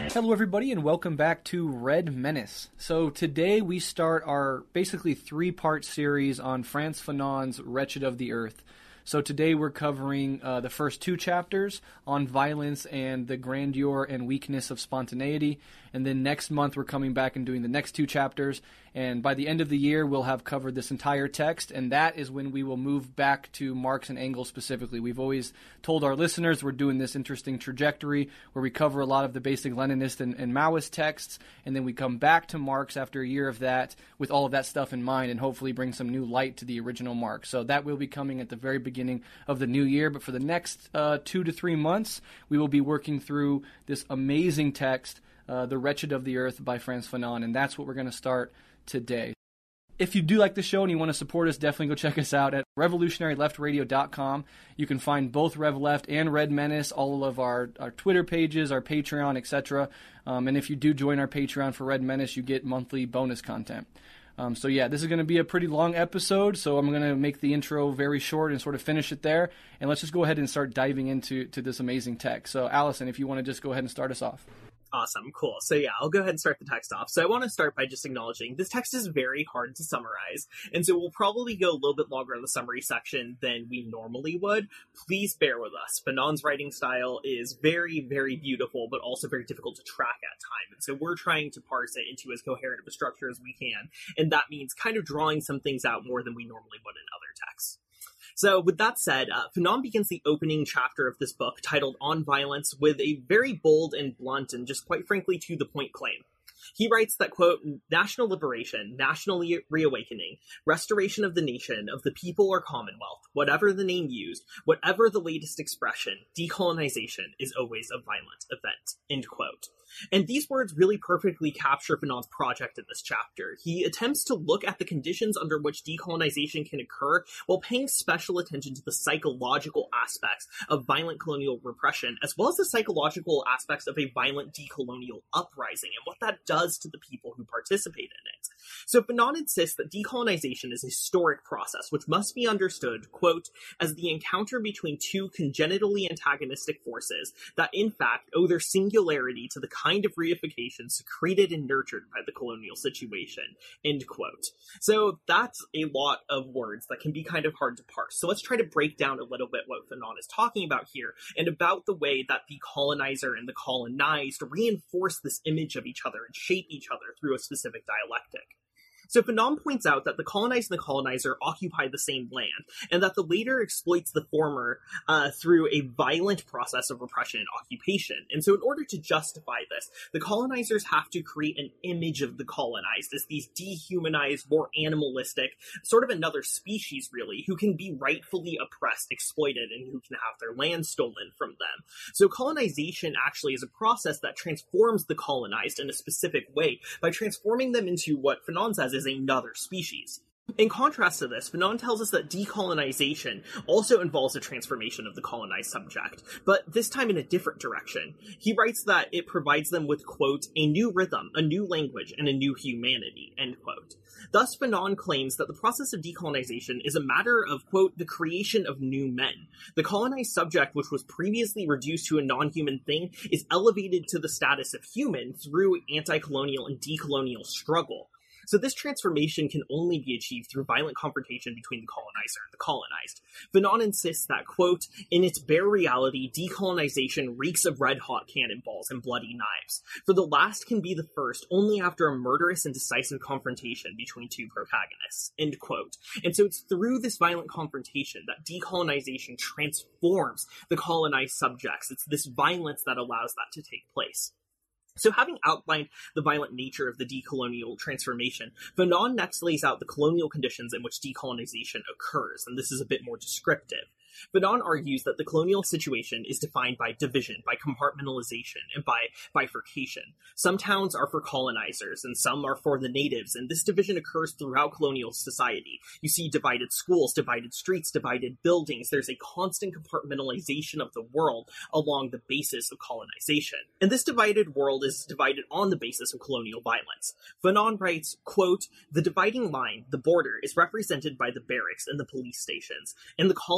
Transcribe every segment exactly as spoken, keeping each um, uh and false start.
Hello everybody and welcome back to Red Menace. So today we start our basically three-part series on Frantz Fanon's Wretched of the Earth. So today we're covering uh, the first two chapters on violence and the grandeur and weakness of spontaneity. And then next month we're coming back and doing the next two chapters. And by the end of the year we'll have covered this entire text. And that is when we will move back to Marx and Engels specifically. We've always told our listeners we're doing this interesting trajectory where we cover a lot of the basic Leninist and, and Maoist texts. And then we come back to Marx after a year of that with all of that stuff in mind and hopefully bring some new light to the original Marx. So that will be coming at the very beginning beginning of the new year, but for the next uh, two to three months, we will be working through this amazing text, uh, The Wretched of the Earth by Frantz Fanon, and that's what we're going to start today. If you do like the show and you want to support us, definitely go check us out at revolutionary left radio dot com. You can find both Rev Left and Red Menace, all of our, our Twitter pages, our Patreon, et cetera. Um, and if you do join our Patreon for Red Menace, you get monthly bonus content. Um, so yeah, this is going to be a pretty long episode, so I'm going to make the intro very short and sort of finish it there. And let's just go ahead and start diving into to this amazing text. So Allison, if you want to just go ahead and start us off. Awesome, cool. So yeah, I'll go ahead and start the text off. So I want to start by just acknowledging this text is very hard to summarize, and so we'll probably go a little bit longer in the summary section than we normally would. Please bear with us. Fanon's writing style is very, very beautiful, but also very difficult to track at times, and so we're trying to parse it into as coherent of a structure as we can, and that means kind of drawing some things out more than we normally would in other texts. So with that said, uh, Fanon begins the opening chapter of this book, titled On Violence, with a very bold and blunt and just quite frankly to the point claim. He writes that, quote, national liberation, national re- reawakening, restoration of the nation, of the people or commonwealth, whatever the name used, whatever the latest expression, decolonization is always a violent event, end quote. And these words really perfectly capture Fanon's project in this chapter. He attempts to look at the conditions under which decolonization can occur while paying special attention to the psychological aspects of violent colonial repression, as well as the psychological aspects of a violent decolonial uprising and what that does to the people who participate in it. So Fanon insists that decolonization is a historic process which must be understood, quote, as the encounter between two congenitally antagonistic forces that in fact owe their singularity to the kind of reification secreted and nurtured by the colonial situation, end quote. So that's a lot of words that can be kind of hard to parse. So let's try to break down a little bit what Fanon is talking about here and about the way that the colonizer and the colonized reinforce this image of each other and shape each other through a specific dialectic. So Fanon points out that the colonized and the colonizer occupy the same land, and that the latter exploits the former uh, through a violent process of repression and occupation. And so in order to justify this, the colonizers have to create an image of the colonized as these dehumanized, more animalistic, sort of another species really, who can be rightfully oppressed, exploited, and who can have their land stolen from them. So colonization actually is a process that transforms the colonized in a specific way by transforming them into what Fanon says is another species. In contrast to this, Fanon tells us that decolonization also involves a transformation of the colonized subject, but this time in a different direction. He writes that it provides them with, quote, a new rhythm, a new language, and a new humanity, end quote. Thus, Fanon claims that the process of decolonization is a matter of, quote, the creation of new men. The colonized subject, which was previously reduced to a non-human thing, is elevated to the status of human through anti-colonial and decolonial struggle. So this transformation can only be achieved through violent confrontation between the colonizer and the colonized. Fanon insists that, quote, in its bare reality, decolonization reeks of red-hot cannonballs and bloody knives. For the last can be the first only after a murderous and decisive confrontation between two protagonists, end quote. And so it's through this violent confrontation that decolonization transforms the colonized subjects. It's this violence that allows that to take place. So having outlined the violent nature of the decolonial transformation, Fanon next lays out the colonial conditions in which decolonization occurs, and this is a bit more descriptive. Fanon argues that the colonial situation is defined by division, by compartmentalization, and by bifurcation. Some towns are for colonizers, and some are for the natives, and this division occurs throughout colonial society. You see divided schools, divided streets, divided buildings. There's a constant compartmentalization of the world along the basis of colonization. And this divided world is divided on the basis of colonial violence. Fanon writes, quote, the dividing line, the border, is represented by the barracks and the police stations. In the colonies, the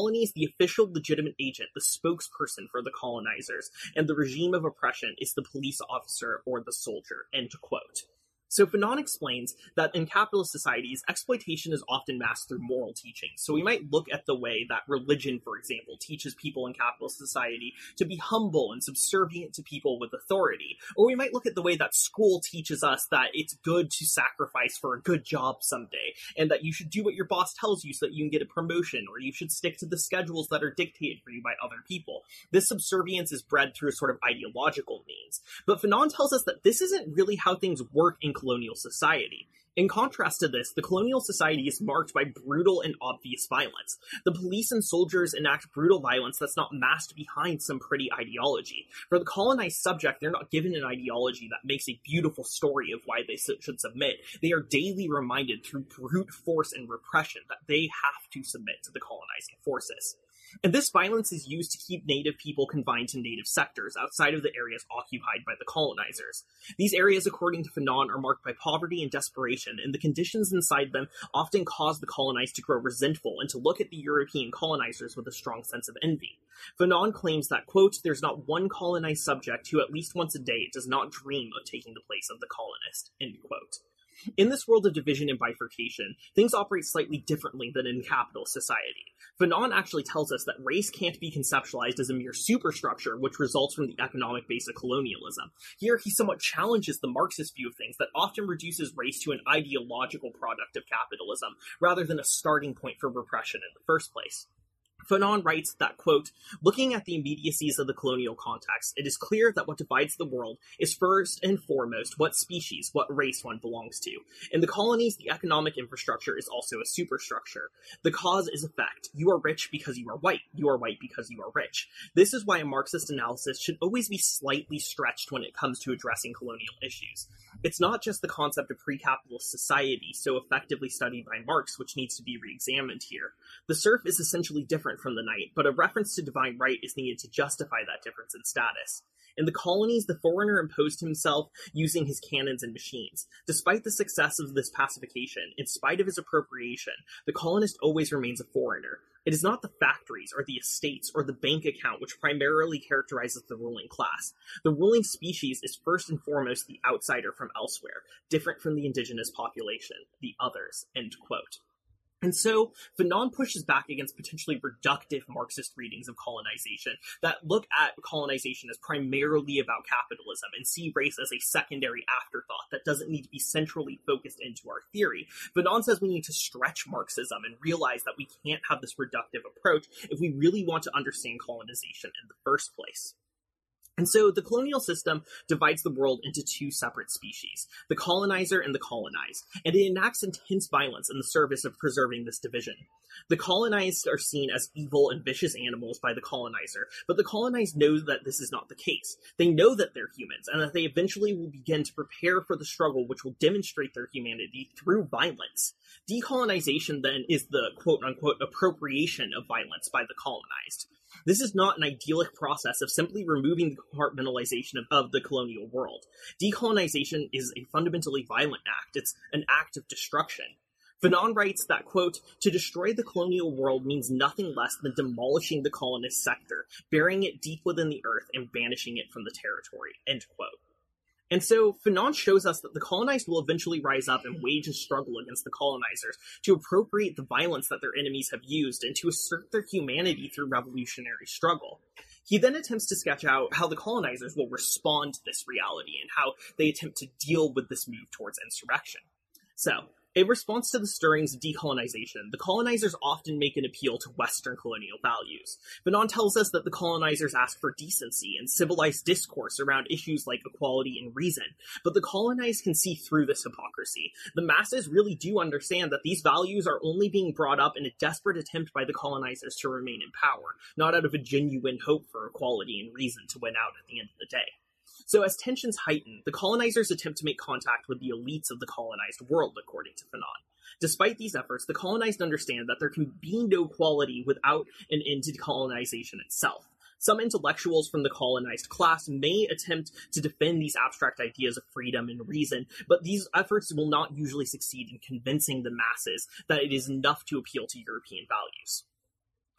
official legitimate agent, the spokesperson for the colonizers, and the regime of oppression is the police officer or the soldier, end quote. So Fanon explains that in capitalist societies, exploitation is often masked through moral teachings. So we might look at the way that religion, for example, teaches people in capitalist society to be humble and subservient to people with authority. Or we might look at the way that school teaches us that it's good to sacrifice for a good job someday, and that you should do what your boss tells you so that you can get a promotion, or you should stick to the schedules that are dictated for you by other people. This subservience is bred through a sort of ideological means. But Fanon tells us that this isn't really how things work in colonial society. In contrast to this, the colonial society is marked by brutal and obvious violence. The police and soldiers enact brutal violence that's not masked behind some pretty ideology. For the colonized subject, they're not given an ideology that makes a beautiful story of why they should submit. They are daily reminded through brute force and repression that they have to submit to the colonizing forces. And this violence is used to keep native people confined to native sectors outside of the areas occupied by the colonizers. These areas, according to Fanon, are marked by poverty and desperation, and the conditions inside them often cause the colonized to grow resentful and to look at the European colonizers with a strong sense of envy. Fanon claims that, quote, there's not one colonized subject who at least once a day does not dream of taking the place of the colonist, end quote. In this world of division and bifurcation, things operate slightly differently than in capitalist society. Fanon actually tells us that race can't be conceptualized as a mere superstructure which results from the economic base of colonialism. Here, he somewhat challenges the Marxist view of things that often reduces race to an ideological product of capitalism, rather than a starting point for repression in the first place. Fanon writes that, quote, looking at the immediacies of the colonial context, it is clear that what divides the world is first and foremost what species, what race one belongs to. In the colonies, the economic infrastructure is also a superstructure. The cause is effect. You are rich because you are white. You are white because you are rich. This is why a Marxist analysis should always be slightly stretched when it comes to addressing colonial issues. It's not just the concept of pre-capitalist society, so effectively studied by Marx, which needs to be re-examined here. The serf is essentially different from the knight, but a reference to divine right is needed to justify that difference in status. In the colonies, the foreigner imposed himself using his cannons and machines. Despite the success of this pacification, in spite of his appropriation, the colonist always remains a foreigner. It is not the factories or the estates or the bank account which primarily characterizes the ruling class. The ruling species is first and foremost the outsider from elsewhere, different from the indigenous population, the others, end quote. And so, Fanon pushes back against potentially reductive Marxist readings of colonization that look at colonization as primarily about capitalism and see race as a secondary afterthought that doesn't need to be centrally focused into our theory. Fanon says we need to stretch Marxism and realize that we can't have this reductive approach if we really want to understand colonization in the first place. And so the colonial system divides the world into two separate species, the colonizer and the colonized, and it enacts intense violence in the service of preserving this division. The colonized are seen as evil and vicious animals by the colonizer, but the colonized know that this is not the case. They know that they're humans, and that they eventually will begin to prepare for the struggle which will demonstrate their humanity through violence. Decolonization, then, is the quote-unquote appropriation of violence by the colonized. This is not an idyllic process of simply removing the compartmentalization of, of the colonial world. Decolonization is a fundamentally violent act. It's an act of destruction. Fanon writes that, quote, to destroy the colonial world means nothing less than demolishing the colonist sector, burying it deep within the earth, and banishing it from the territory, end quote. And so, Fanon shows us that the colonized will eventually rise up and wage a struggle against the colonizers to appropriate the violence that their enemies have used and to assert their humanity through revolutionary struggle. He then attempts to sketch out how the colonizers will respond to this reality and how they attempt to deal with this move towards insurrection. So, in response to the stirrings of decolonization, the colonizers often make an appeal to Western colonial values. Fanon tells us that the colonizers ask for decency and civilized discourse around issues like equality and reason, but the colonized can see through this hypocrisy. The masses really do understand that these values are only being brought up in a desperate attempt by the colonizers to remain in power, not out of a genuine hope for equality and reason to win out at the end of the day. So as tensions heighten, the colonizers attempt to make contact with the elites of the colonized world, according to Fanon. Despite these efforts, the colonized understand that there can be no equality without an end to colonization itself. Some intellectuals from the colonized class may attempt to defend these abstract ideas of freedom and reason, but these efforts will not usually succeed in convincing the masses that it is enough to appeal to European values.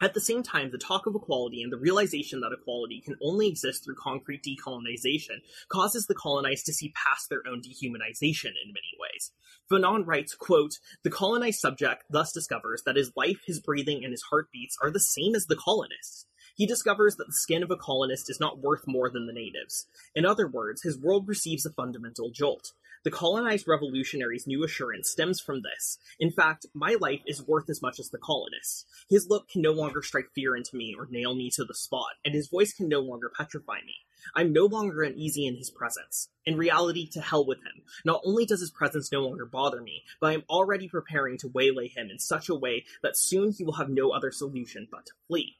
At the same time, the talk of equality and the realization that equality can only exist through concrete decolonization causes the colonized to see past their own dehumanization in many ways. Fanon writes, quote, "The colonized subject thus discovers that his life, his breathing, and his heartbeats are the same as the colonist's. He discovers that the skin of a colonist is not worth more than the native's. In other words, his world receives a fundamental jolt. The colonized revolutionary's new assurance stems from this. In fact, my life is worth as much as the colonist's. His look can no longer strike fear into me or nail me to the spot, and his voice can no longer petrify me. I'm no longer uneasy in his presence. In reality, to hell with him. Not only does his presence no longer bother me, but I am already preparing to waylay him in such a way that soon he will have no other solution but to flee."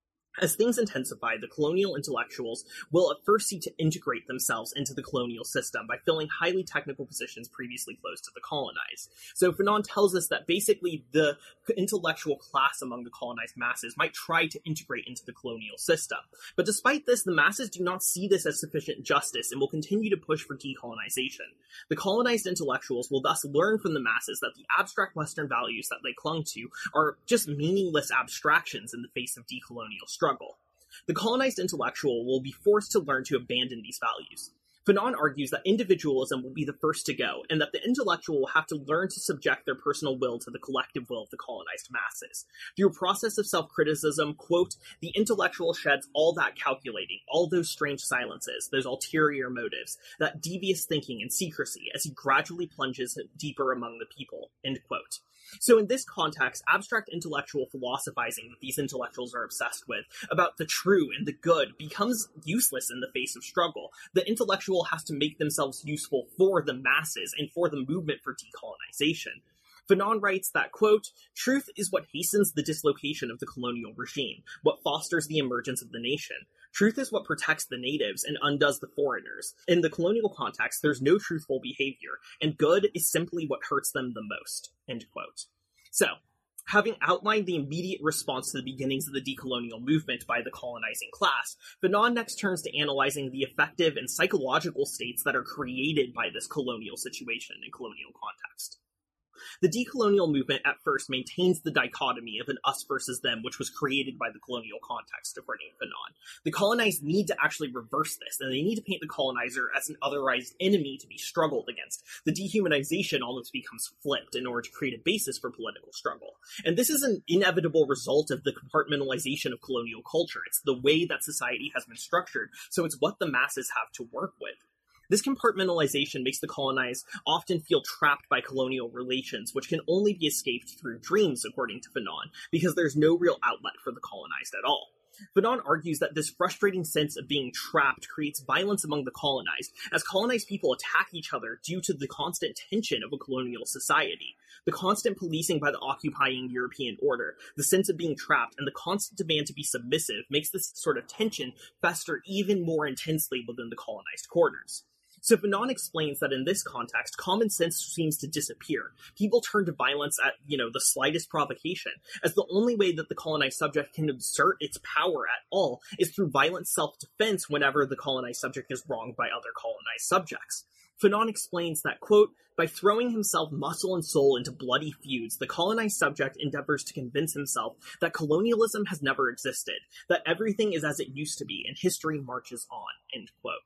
As things intensify, the colonial intellectuals will at first seek to integrate themselves into the colonial system by filling highly technical positions previously closed to the colonized. So Fanon tells us that basically the intellectual class among the colonized masses might try to integrate into the colonial system. But despite this, the masses do not see this as sufficient justice and will continue to push for decolonization. The colonized intellectuals will thus learn from the masses that the abstract Western values that they clung to are just meaningless abstractions in the face of decolonial struggle. Struggle. The colonized intellectual will be forced to learn to abandon these values. Fanon argues that individualism will be the first to go, and that the intellectual will have to learn to subject their personal will to the collective will of the colonized masses. Through a process of self-criticism, quote, "The intellectual sheds all that calculating, all those strange silences, those ulterior motives, that devious thinking and secrecy as he gradually plunges deeper among the people," end quote. So in this context, abstract intellectual philosophizing that these intellectuals are obsessed with about the true and the good becomes useless in the face of struggle. The intellectual has to make themselves useful for the masses and for the movement for decolonization. Fanon writes that, quote, "Truth is what hastens the dislocation of the colonial regime, what fosters the emergence of the nation. Truth is what protects the natives and undoes the foreigners. In the colonial context, there's no truthful behavior, and good is simply what hurts them the most," end quote. So, having outlined the immediate response to the beginnings of the decolonial movement by the colonizing class, Fanon next turns to analyzing the affective and psychological states that are created by this colonial situation in colonial context. The decolonial movement at first maintains the dichotomy of an us versus them, which was created by the colonial context, according to Fanon. The colonized need to actually reverse this, and they need to paint the colonizer as an otherized enemy to be struggled against. The dehumanization almost becomes flipped in order to create a basis for political struggle. And this is an inevitable result of the compartmentalization of colonial culture. It's the way that society has been structured, so it's what the masses have to work with. This compartmentalization makes the colonized often feel trapped by colonial relations, which can only be escaped through dreams, according to Fanon, because there's no real outlet for the colonized at all. Fanon argues that this frustrating sense of being trapped creates violence among the colonized, as colonized people attack each other due to the constant tension of a colonial society. The constant policing by the occupying European order, the sense of being trapped, and the constant demand to be submissive makes this sort of tension fester even more intensely within the colonized quarters. So Fanon explains that in this context, common sense seems to disappear. People turn to violence at, you know, the slightest provocation, as the only way that the colonized subject can exert its power at all is through violent self-defense whenever the colonized subject is wronged by other colonized subjects. Fanon explains that, quote, "By throwing himself muscle and soul into bloody feuds, the colonized subject endeavors to convince himself that colonialism has never existed, that everything is as it used to be, and history marches on," end quote.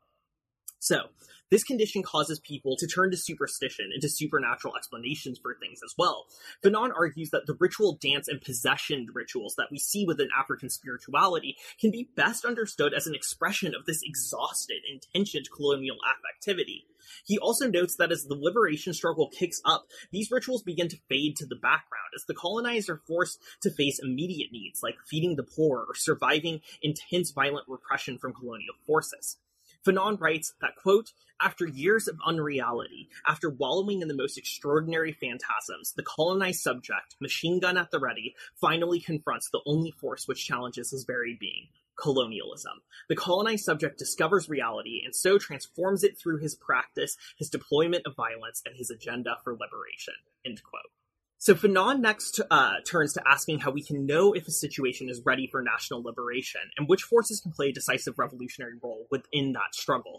So, this condition causes people to turn to superstition and to supernatural explanations for things as well. Fanon argues that the ritual dance and possession rituals that we see within African spirituality can be best understood as an expression of this exhausted and tensioned colonial affectivity. He also notes that as the liberation struggle kicks up, these rituals begin to fade to the background as the colonized are forced to face immediate needs like feeding the poor or surviving intense violent repression from colonial forces. Fanon writes that, quote, "After years of unreality, after wallowing in the most extraordinary phantasms, the colonized subject, machine gun at the ready, finally confronts the only force which challenges his very being, colonialism. The colonized subject discovers reality and so transforms it through his practice, his deployment of violence, and his agenda for liberation," end quote. So Fanon next uh, turns to asking how we can know if a situation is ready for national liberation, and which forces can play a decisive revolutionary role within that struggle.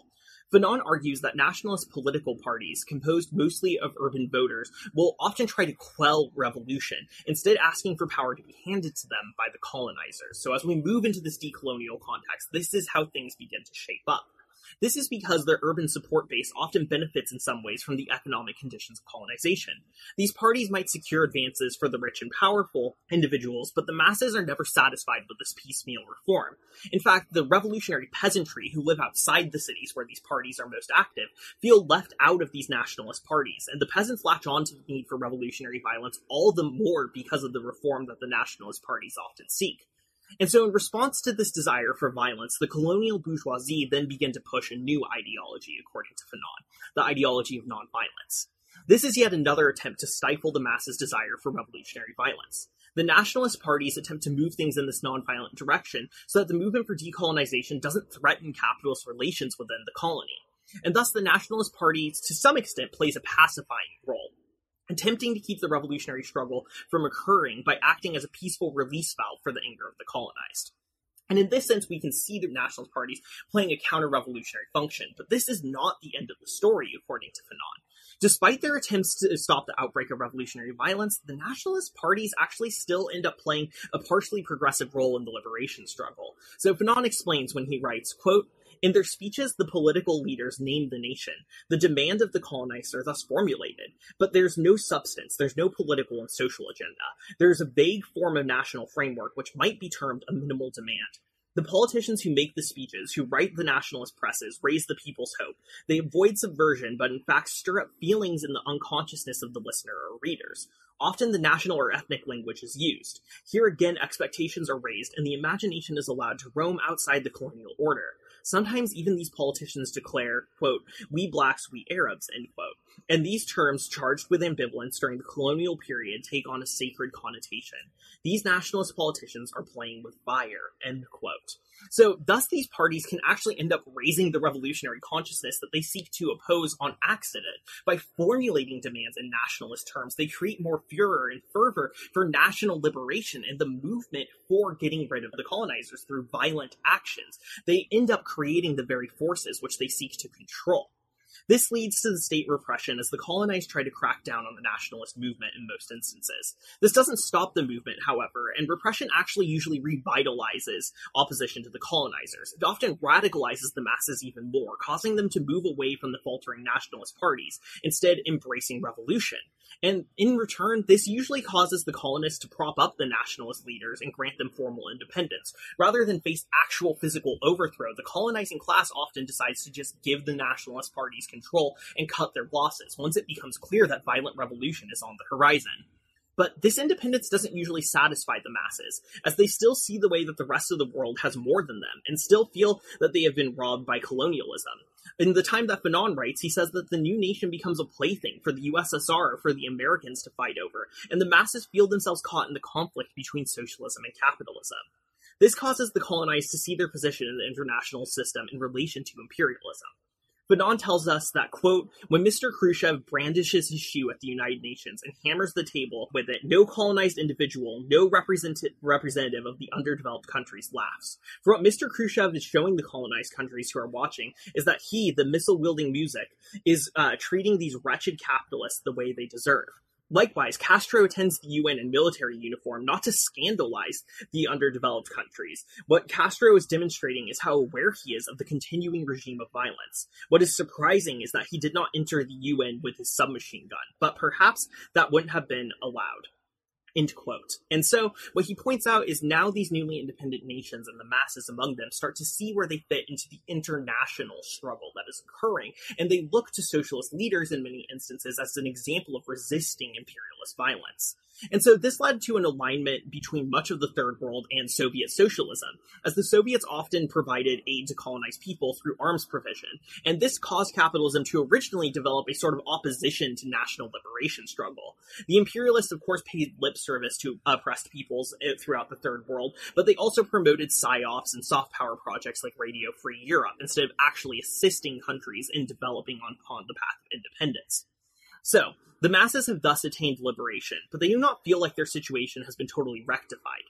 Fanon argues that nationalist political parties, composed mostly of urban voters, will often try to quell revolution, instead asking for power to be handed to them by the colonizers. So as we move into this decolonial context, this is how things begin to shape up. This is because their urban support base often benefits in some ways from the economic conditions of colonization. These parties might secure advances for the rich and powerful individuals, but the masses are never satisfied with this piecemeal reform. In fact, the revolutionary peasantry who live outside the cities where these parties are most active feel left out of these nationalist parties, and the peasants latch on to the need for revolutionary violence all the more because of the reform that the nationalist parties often seek. And so in response to this desire for violence, the colonial bourgeoisie then began to push a new ideology, according to Fanon, the ideology of nonviolence. This is yet another attempt to stifle the masses' desire for revolutionary violence. The nationalist parties attempt to move things in this nonviolent direction so that the movement for decolonization doesn't threaten capitalist relations within the colony. And thus the nationalist party, to some extent, plays a pacifying role, attempting to keep the revolutionary struggle from occurring by acting as a peaceful release valve for the anger of the colonized. And in this sense, we can see the nationalist parties playing a counter-revolutionary function, but this is not the end of the story, according to Fanon. Despite their attempts to stop the outbreak of revolutionary violence, the nationalist parties actually still end up playing a partially progressive role in the liberation struggle. So Fanon explains when he writes, quote, "In their speeches, the political leaders name the nation. The demand of the colonized are thus formulated. But there's no substance, there's no political and social agenda. There's a vague form of national framework which might be termed a minimal demand. The politicians who make the speeches, who write the nationalist presses, raise the people's hope. They avoid subversion, but in fact stir up feelings in the unconsciousness of the listener or readers. Often the national or ethnic language is used. Here again, expectations are raised, and the imagination is allowed to roam outside the colonial order. Sometimes even these politicians declare, quote, 'we blacks, we Arabs,' end quote. And these terms, charged with ambivalence during the colonial period, take on a sacred connotation. These nationalist politicians are playing with fire," end quote. So thus these parties can actually end up raising the revolutionary consciousness that they seek to oppose on accident. By formulating demands in nationalist terms, they create more furor and fervor for national liberation and the movement for getting rid of the colonizers through violent actions. They end up creating the very forces which they seek to control. This leads to the state repression as the colonized try to crack down on the nationalist movement in most instances. This doesn't stop the movement, however, and repression actually usually revitalizes opposition to the colonizers. It often radicalizes the masses even more, causing them to move away from the faltering nationalist parties, instead embracing revolution. And in return, this usually causes the colonists to prop up the nationalist leaders and grant them formal independence. Rather than face actual physical overthrow, the colonizing class often decides to just give the nationalist parties control and cut their losses once it becomes clear that violent revolution is on the horizon. But this independence doesn't usually satisfy the masses, as they still see the way that the rest of the world has more than them, and still feel that they have been robbed by colonialism. In the time that Fanon writes, he says that the new nation becomes a plaything for the U S S R or for the Americans to fight over, and the masses feel themselves caught in the conflict between socialism and capitalism. This causes the colonized to see their position in the international system in relation to imperialism. Fanon tells us that, quote, "When Mister Khrushchev brandishes his shoe at the United Nations and hammers the table with it, no colonized individual, no represent- representative of the underdeveloped countries laughs. For what Mister Khrushchev is showing the colonized countries who are watching is that he, the missile-wielding music, is uh, treating these wretched capitalists the way they deserve. Likewise, Castro attends the U N in military uniform not to scandalize the underdeveloped countries. What Castro is demonstrating is how aware he is of the continuing regime of violence. What is surprising is that he did not enter the U N with his submachine gun, but perhaps that wouldn't have been allowed." End quote. And so what he points out is now these newly independent nations and the masses among them start to see where they fit into the international struggle that is occurring, and they look to socialist leaders in many instances as an example of resisting imperialist violence. And so this led to an alignment between much of the Third World and Soviet socialism, as the Soviets often provided aid to colonized people through arms provision, and this caused capitalism to originally develop a sort of opposition to national liberation struggle. The imperialists, of course, paid lip service to oppressed peoples throughout the Third World, but they also promoted psyops and soft power projects like Radio Free Europe, instead of actually assisting countries in developing upon the path of independence. So, the masses have thus attained liberation, but they do not feel like their situation has been totally rectified.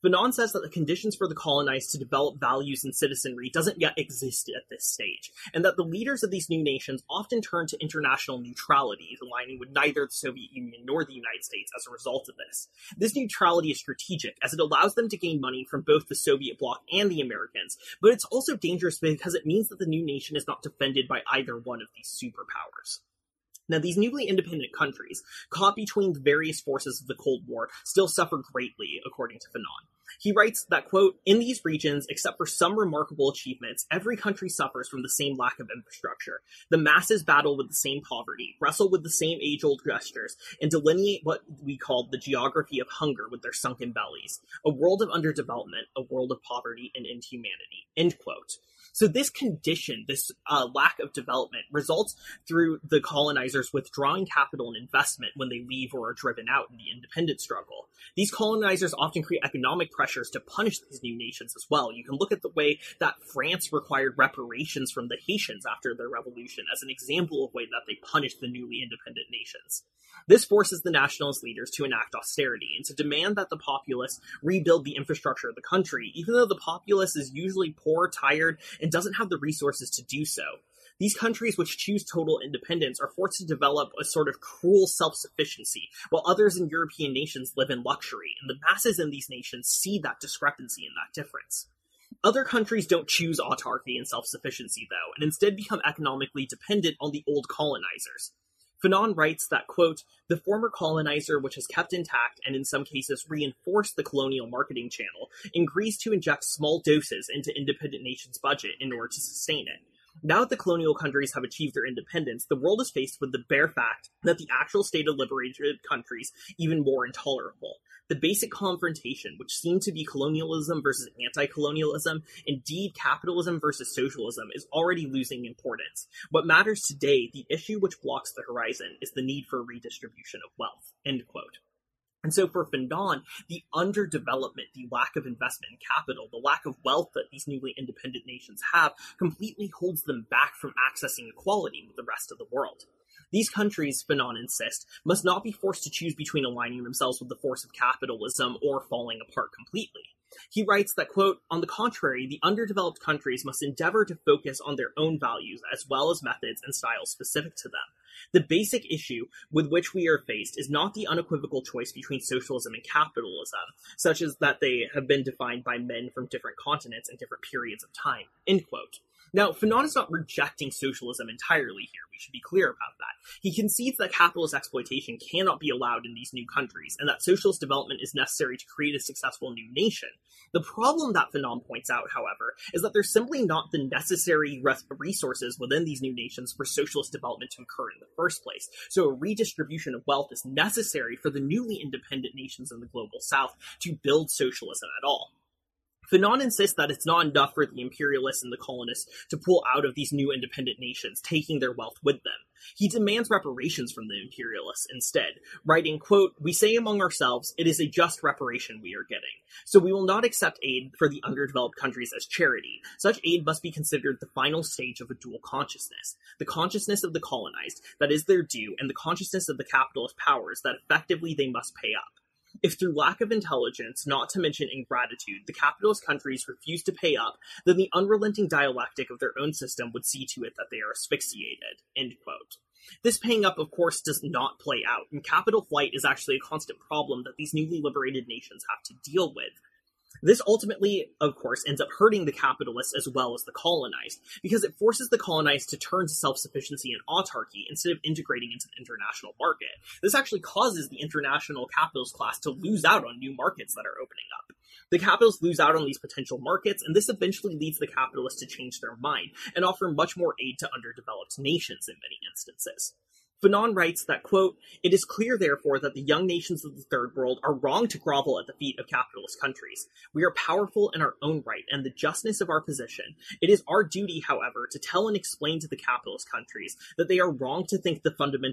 Fanon says that the conditions for the colonized to develop values in citizenry doesn't yet exist at this stage, and that the leaders of these new nations often turn to international neutrality, aligning with neither the Soviet Union nor the United States as a result of this. This neutrality is strategic, as it allows them to gain money from both the Soviet bloc and the Americans, but it's also dangerous because it means that the new nation is not defended by either one of these superpowers. Now, these newly independent countries, caught between the various forces of the Cold War, still suffer greatly, according to Fanon. He writes that, quote, "In these regions, except for some remarkable achievements, every country suffers from the same lack of infrastructure. The masses battle with the same poverty, wrestle with the same age-old gestures, and delineate what we call the geography of hunger with their sunken bellies. A world of underdevelopment, a world of poverty and inhumanity," end quote. So this condition, this uh, lack of development, results through the colonizers withdrawing capital and investment when they leave or are driven out in the independence struggle. These colonizers often create economic pressures to punish these new nations as well. You can look at the way that France required reparations from the Haitians after their revolution as an example of the way that they punished the newly independent nations. This forces the nationalist leaders to enact austerity and to demand that the populace rebuild the infrastructure of the country, even though the populace is usually poor, tired, and doesn't have the resources to do so. These countries which choose total independence are forced to develop a sort of cruel self-sufficiency, while others in European nations live in luxury, and the masses in these nations see that discrepancy and that difference. Other countries don't choose autarky and self-sufficiency, though, and instead become economically dependent on the old colonizers. Fanon writes that, quote, "The former colonizer, which has kept intact and in some cases reinforced the colonial marketing channel, agrees to inject small doses into independent nations' budget in order to sustain it. Now that the colonial countries have achieved their independence, the world is faced with the bare fact that the actual state of liberated countries is even more intolerable. The basic confrontation, which seemed to be colonialism versus anti-colonialism, indeed capitalism versus socialism, is already losing importance. What matters today, the issue which blocks the horizon, is the need for redistribution of wealth," end quote. And so for Fanon, the underdevelopment, the lack of investment in capital, the lack of wealth that these newly independent nations have completely holds them back from accessing equality with the rest of the world. These countries, Fanon insists, must not be forced to choose between aligning themselves with the force of capitalism or falling apart completely. He writes that, quote, "On the contrary, the underdeveloped countries must endeavor to focus on their own values as well as methods and styles specific to them. The basic issue with which we are faced is not the unequivocal choice between socialism and capitalism, such as that they have been defined by men from different continents and different periods of time," end quote. Now, Fanon is not rejecting socialism entirely here. We should be clear about that. He concedes that capitalist exploitation cannot be allowed in these new countries, and that socialist development is necessary to create a successful new nation. The problem that Fanon points out, however, is that there's simply not the necessary resources within these new nations for socialist development to occur in the first place. So a redistribution of wealth is necessary for the newly independent nations in the global south to build socialism at all. Fanon insists that it's not enough for the imperialists and the colonists to pull out of these new independent nations, taking their wealth with them. He demands reparations from the imperialists instead, writing, quote, "We say among ourselves, it is a just reparation we are getting. So we will not accept aid for the underdeveloped countries as charity. Such aid must be considered the final stage of a dual consciousness. The consciousness of the colonized, that is their due, and the consciousness of the capitalist powers, that effectively they must pay up. If through lack of intelligence, not to mention ingratitude, the capitalist countries refuse to pay up, then the unrelenting dialectic of their own system would see to it that they are asphyxiated," end quote. This paying up, of course, does not play out, and capital flight is actually a constant problem that these newly liberated nations have to deal with. This ultimately, of course, ends up hurting the capitalists as well as the colonized, because it forces the colonized to turn to self-sufficiency and autarky instead of integrating into the international market. This actually causes the international capitalist class to lose out on new markets that are opening up. The capitalists lose out on these potential markets, and this eventually leads the capitalists to change their mind and offer much more aid to underdeveloped nations in many instances. Fanon writes that, quote, "It is clear, therefore, that the young nations of the Third World are wrong to grovel at the feet of capitalist countries. We are powerful in our own right, and the justness of our position. It is our duty, however, to tell and explain to the capitalist countries that they are wrong to think the fundamental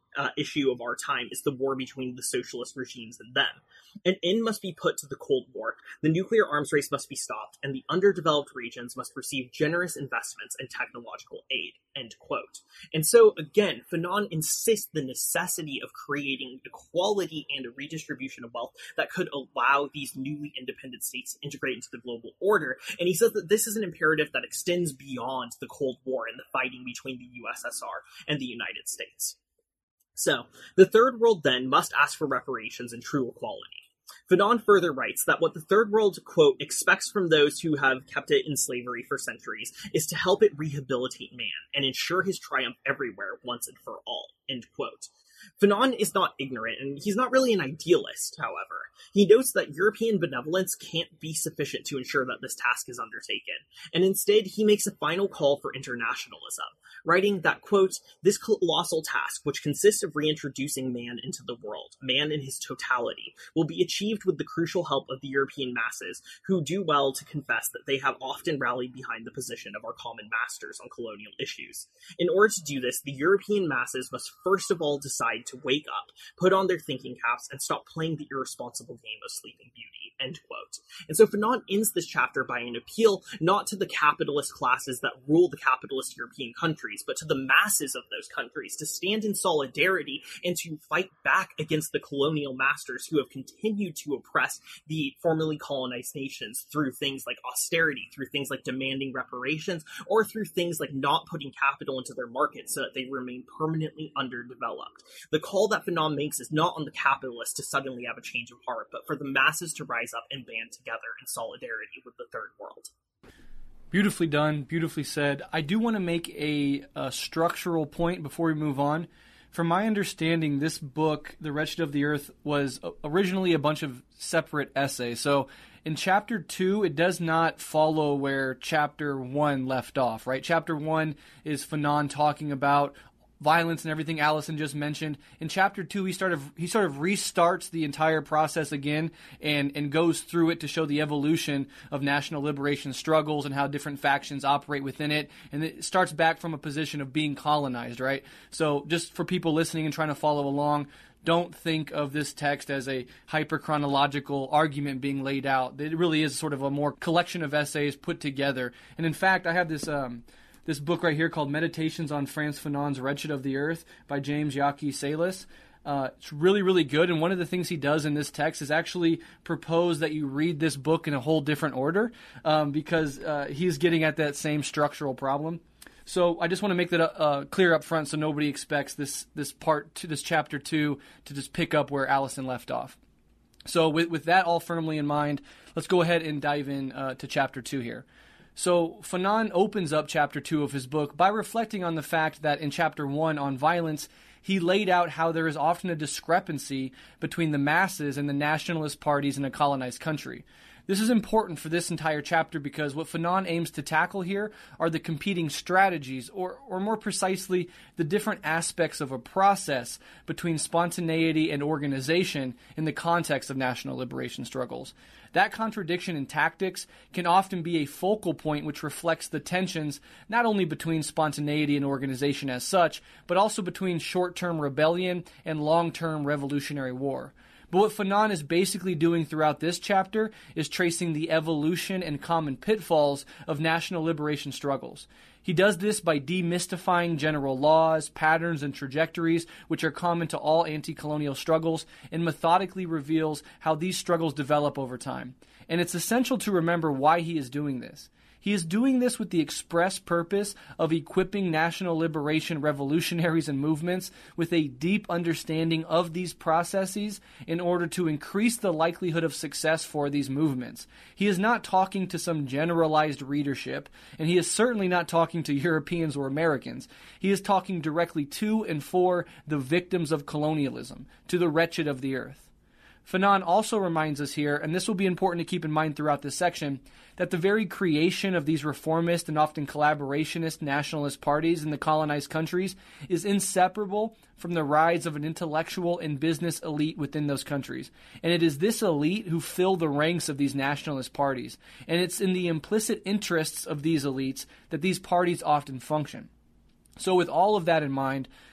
uh, issue of our time is the war between the socialist regimes and them. An end must be put to the Cold War, the nuclear arms race must be stopped, and the underdeveloped regions must receive generous investments and technological aid, end quote. And so, again, Fanon insists the necessity of creating equality and a redistribution of wealth that could allow these newly independent states to integrate into the global order, and he says that this is an imperative that extends beyond the Cold War and the fighting between the U S S R and the United States. So, the Third World then must ask for reparations and true equality. Fanon further writes that what the Third World, quote, expects from those who have kept it in slavery for centuries is to help it rehabilitate man and ensure his triumph everywhere once and for all, end quote. Fanon is not ignorant, and he's not really an idealist, however. He notes that European benevolence can't be sufficient to ensure that this task is undertaken, and instead he makes a final call for internationalism, writing that, quote, this colossal task, which consists of reintroducing man into the world, man in his totality, will be achieved with the crucial help of the European masses, who do well to confess that they have often rallied behind the position of our common masters on colonial issues. In order to do this, the European masses must first of all decide to wake up, put on their thinking caps, and stop playing the irresponsible game of Sleeping Beauty, end quote. And so Fanon ends this chapter by an appeal not to the capitalist classes that rule the capitalist European countries, but to the masses of those countries to stand in solidarity and to fight back against the colonial masters who have continued to oppress the formerly colonized nations through things like austerity, through things like demanding reparations, or through things like not putting capital into their markets so that they remain permanently underdeveloped. The call that Fanon makes is not on the capitalists to suddenly have a change of heart, but for the masses to rise up and band together in solidarity with the Third World. Beautifully done, beautifully said. I do want to make a, a structural point before we move on. From my understanding, this book, The Wretched of the Earth, was originally a bunch of separate essays. So in chapter two, it does not follow where chapter one left off, right? Chapter one is Fanon talking about violence and everything Allison just mentioned. In chapter two, he sort of he sort of restarts the entire process again and, and goes through it to show the evolution of national liberation struggles and how different factions operate within it. And it starts back from a position of being colonized, right? So just for people listening and trying to follow along, don't think of this text as a hyper-chronological argument being laid out. It really is sort of a more collection of essays put together. And in fact, I have this... Um, This book right here called Meditations on Frantz Fanon's Wretched of the Earth by James Yaki Salas. Uh, it's really, really good. And one of the things he does in this text is actually propose that you read this book in a whole different order um, because uh, he's getting at that same structural problem. So I just want to make that uh, clear up front so nobody expects this this part, to this chapter two, to just pick up where Allison left off. So with, with that all firmly in mind, let's go ahead and dive in uh, to chapter two here. So Fanon opens up chapter two of his book by reflecting on the fact that in chapter one on violence, he laid out how there is often a discrepancy between the masses and the nationalist parties in a colonized country. This is important for this entire chapter because what Fanon aims to tackle here are the competing strategies, or, or more precisely, the different aspects of a process between spontaneity and organization in the context of national liberation struggles. That contradiction in tactics can often be a focal point which reflects the tensions not only between spontaneity and organization as such, but also between short-term rebellion and long-term revolutionary war. But what Fanon is basically doing throughout this chapter is tracing the evolution and common pitfalls of national liberation struggles. He does this by demystifying general laws, patterns, and trajectories which are common to all anti-colonial struggles, and methodically reveals how these struggles develop over time. And it's essential to remember why he is doing this. He is doing this with the express purpose of equipping national liberation revolutionaries and movements with a deep understanding of these processes in order to increase the likelihood of success for these movements. He is not talking to some generalized readership, and he is certainly not talking to Europeans or Americans. He is talking directly to and for the victims of colonialism, to the wretched of the earth. Fanon also reminds us here, and this will be important to keep in mind throughout this section, that the very creation of these reformist and often collaborationist nationalist parties in the colonized countries is inseparable from the rise of an intellectual and business elite within those countries. And it is this elite who fill the ranks of these nationalist parties. And it's in the implicit interests of these elites that these parties often function. So with all of that in mind,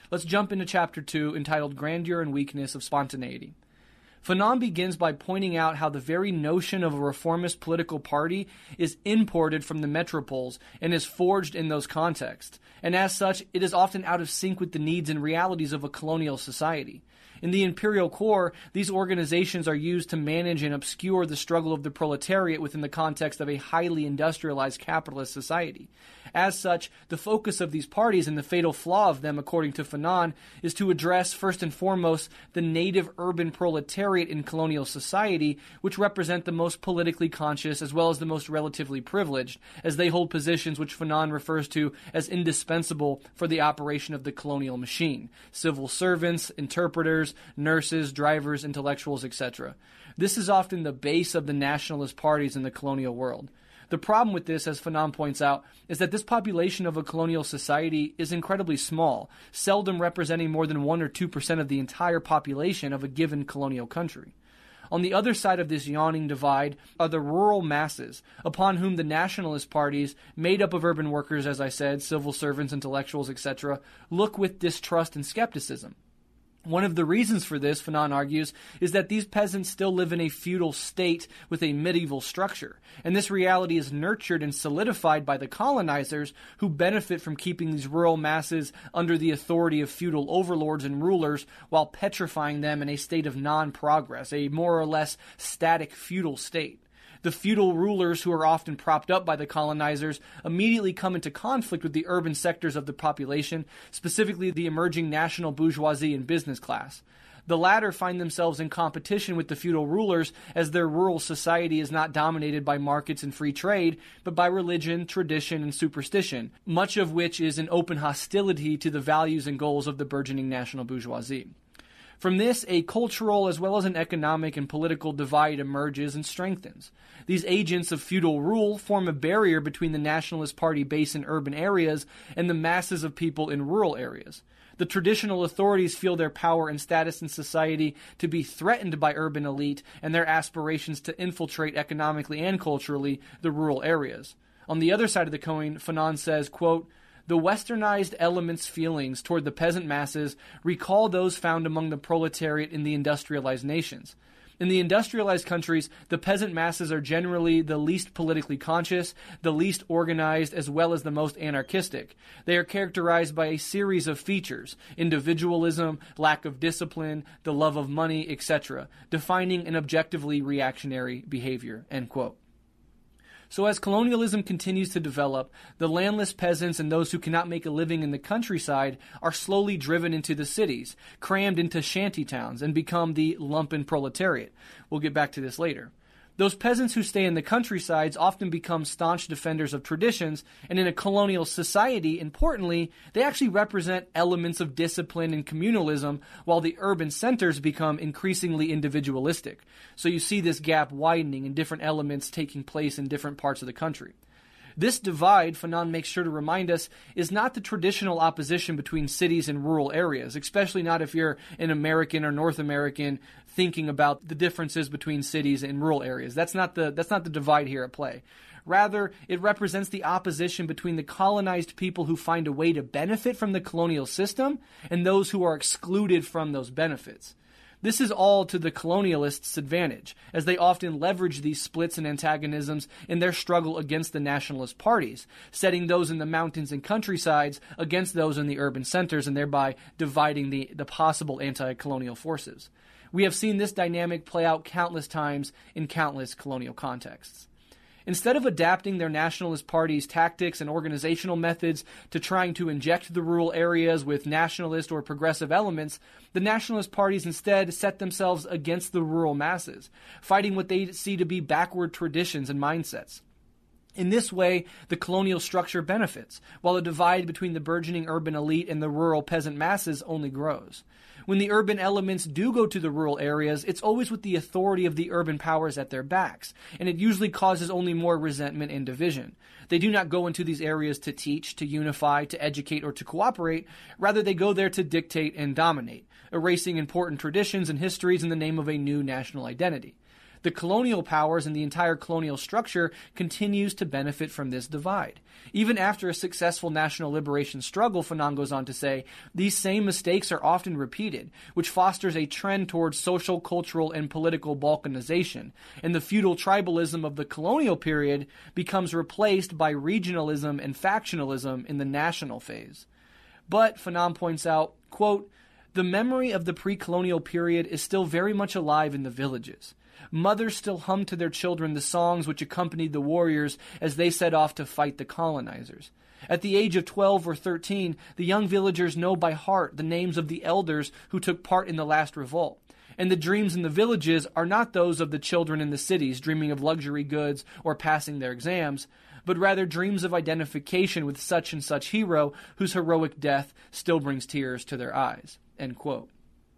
Let's jump into chapter two, entitled Grandeur and Weakness of Spontaneity. Fanon begins by pointing out how the very notion of a reformist political party is imported from the metropoles and is forged in those contexts, and as such, it is often out of sync with the needs and realities of a colonial society. In the imperial core, these organizations are used to manage and obscure the struggle of the proletariat within the context of a highly industrialized capitalist society. As such, the focus of these parties and the fatal flaw of them, according to Fanon, is to address first and foremost the native urban proletariat in colonial society, which represent the most politically conscious as well as the most relatively privileged, as they hold positions which Fanon refers to as indispensable for the operation of the colonial machine: civil servants, interpreters, nurses, drivers, intellectuals, et cetera. This is often the base of the nationalist parties in the colonial world. The problem with this, as Fanon points out, is that this population of a colonial society is incredibly small, seldom representing more than one or two percent of the entire population of a given colonial country. On the other side of this yawning divide are the rural masses, upon whom the nationalist parties, made up of urban workers, as I said, civil servants, intellectuals, et cetera, look with distrust and skepticism. One of the reasons for this, Fanon argues, is that these peasants still live in a feudal state with a medieval structure, and this reality is nurtured and solidified by the colonizers who benefit from keeping these rural masses under the authority of feudal overlords and rulers while petrifying them in a state of non-progress, a more or less static feudal state. The feudal rulers, who are often propped up by the colonizers, immediately come into conflict with the urban sectors of the population, specifically the emerging national bourgeoisie and business class. The latter find themselves in competition with the feudal rulers, as their rural society is not dominated by markets and free trade, but by religion, tradition, and superstition, much of which is in open hostility to the values and goals of the burgeoning national bourgeoisie. From this, a cultural as well as an economic and political divide emerges and strengthens. These agents of feudal rule form a barrier between the Nationalist Party base in urban areas and the masses of people in rural areas. The traditional authorities feel their power and status in society to be threatened by urban elite and their aspirations to infiltrate economically and culturally the rural areas. On the other side of the coin, Fanon says, quote, "The westernized element's feelings toward the peasant masses recall those found among the proletariat in the industrialized nations. In the industrialized countries, the peasant masses are generally the least politically conscious, the least organized, as well as the most anarchistic. They are characterized by a series of features: individualism, lack of discipline, the love of money, et cetera, defining an objectively reactionary behavior." End quote. So as colonialism continues to develop, the landless peasants and those who cannot make a living in the countryside are slowly driven into the cities, crammed into shanty towns, and become the lumpen proletariat. We'll get back to this later. Those peasants who stay in the countrysides often become staunch defenders of traditions, and in a colonial society, importantly, they actually represent elements of discipline and communalism, while the urban centers become increasingly individualistic. So you see this gap widening and different elements taking place in different parts of the country. This divide, Fanon makes sure to remind us, is not the traditional opposition between cities and rural areas, especially not if you're an American or North American thinking about the differences between cities and rural areas. That's not the, that's not the divide here at play. Rather, it represents the opposition between the colonized people who find a way to benefit from the colonial system and those who are excluded from those benefits. This is all to the colonialists' advantage, as they often leverage these splits and antagonisms in their struggle against the nationalist parties, setting those in the mountains and countrysides against those in the urban centers, and thereby dividing the, the possible anti-colonial forces. We have seen this dynamic play out countless times in countless colonial contexts. Instead of adapting their nationalist party's tactics and organizational methods to trying to inject the rural areas with nationalist or progressive elements, the nationalist parties instead set themselves against the rural masses, fighting what they see to be backward traditions and mindsets. In this way, the colonial structure benefits, while the divide between the burgeoning urban elite and the rural peasant masses only grows. When the urban elements do go to the rural areas, it's always with the authority of the urban powers at their backs, and it usually causes only more resentment and division. They do not go into these areas to teach, to unify, to educate, or to cooperate. Rather, they go there to dictate and dominate, erasing important traditions and histories in the name of a new national identity. The colonial powers and the entire colonial structure continues to benefit from this divide. Even after a successful national liberation struggle, Fanon goes on to say, these same mistakes are often repeated, which fosters a trend towards social, cultural, and political balkanization, and the feudal tribalism of the colonial period becomes replaced by regionalism and factionalism in the national phase. But, Fanon points out, quote, the memory of the pre-colonial period is still very much alive in the villages. Mothers still hum to their children the songs which accompanied the warriors as they set off to fight the colonizers. At the age of twelve or thirteen, the young villagers know by heart the names of the elders who took part in the last revolt. And the dreams in the villages are not those of the children in the cities dreaming of luxury goods or passing their exams, but rather dreams of identification with such and such hero whose heroic death still brings tears to their eyes. End quote.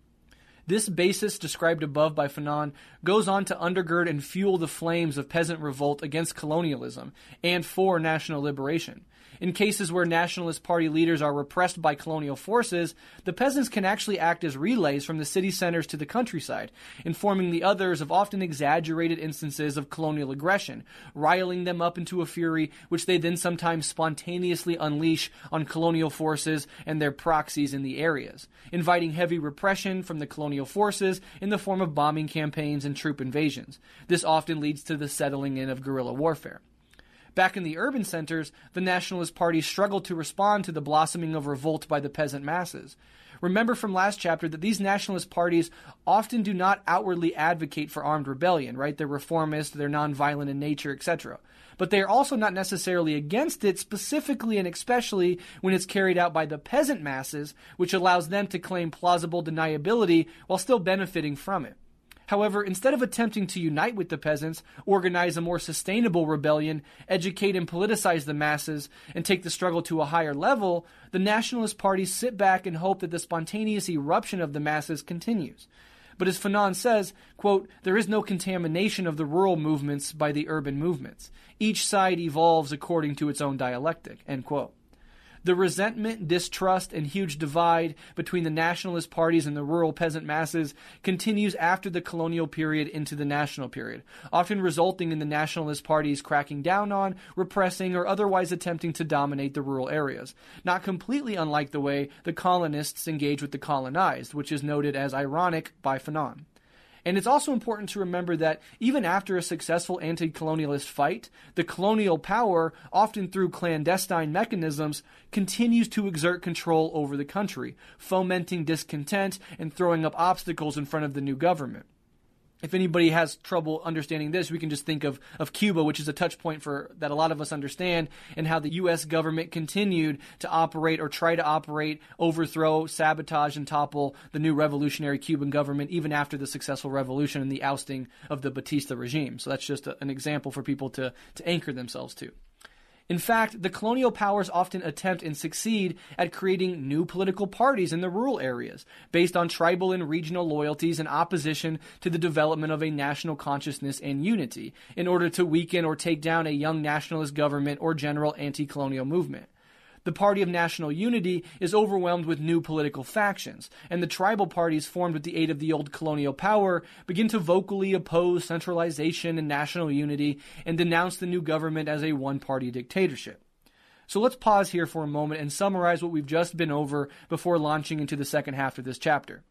This basis described above by Fanon goes on to undergird and fuel the flames of peasant revolt against colonialism and for national liberation. In cases where nationalist party leaders are repressed by colonial forces, the peasants can actually act as relays from the city centers to the countryside, informing the others of often exaggerated instances of colonial aggression, riling them up into a fury which they then sometimes spontaneously unleash on colonial forces and their proxies in the areas, inviting heavy repression from the colonial forces in the form of bombing campaigns and troop invasions. This often leads to the settling in of guerrilla warfare. Back in the urban centers, the nationalist parties struggled to respond to the blossoming of revolt by the peasant masses. Remember from last chapter that these nationalist parties often do not outwardly advocate for armed rebellion, right? They're reformist, they're nonviolent in nature, et cetera. But they are also not necessarily against it, specifically and especially when it's carried out by the peasant masses, which allows them to claim plausible deniability while still benefiting from it. However, instead of attempting to unite with the peasants, organize a more sustainable rebellion, educate and politicize the masses, and take the struggle to a higher level, the nationalist parties sit back and hope that the spontaneous eruption of the masses continues. But as Fanon says, quote, there is no contamination of the rural movements by the urban movements. Each side evolves according to its own dialectic, end quote. The resentment, distrust, and huge divide between the nationalist parties and the rural peasant masses continues after the colonial period into the national period, often resulting in the nationalist parties cracking down on, repressing, or otherwise attempting to dominate the rural areas, not completely unlike the way the colonists engage with the colonized, which is noted as ironic by Fanon. And it's also important to remember that even after a successful anti-colonialist fight, the colonial power, often through clandestine mechanisms, continues to exert control over the country, fomenting discontent and throwing up obstacles in front of the new government. If anybody has trouble understanding this, we can just think of, of Cuba, which is a touch point for that a lot of us understand, and how the U S government continued to operate or try to operate, overthrow, sabotage, and topple the new revolutionary Cuban government even after the successful revolution and the ousting of the Batista regime. So that's just a, an example for people to, to anchor themselves to. In fact, the colonial powers often attempt and succeed at creating new political parties in the rural areas, based on tribal and regional loyalties in opposition to the development of a national consciousness and unity, in order to weaken or take down a young nationalist government or general anti-colonial movement. The Party of National Unity is overwhelmed with new political factions, and the tribal parties formed with the aid of the old colonial power begin to vocally oppose centralization and national unity and denounce the new government as a one-party dictatorship. So let's pause here for a moment and summarize what we've just been over before launching into the second half of this chapter.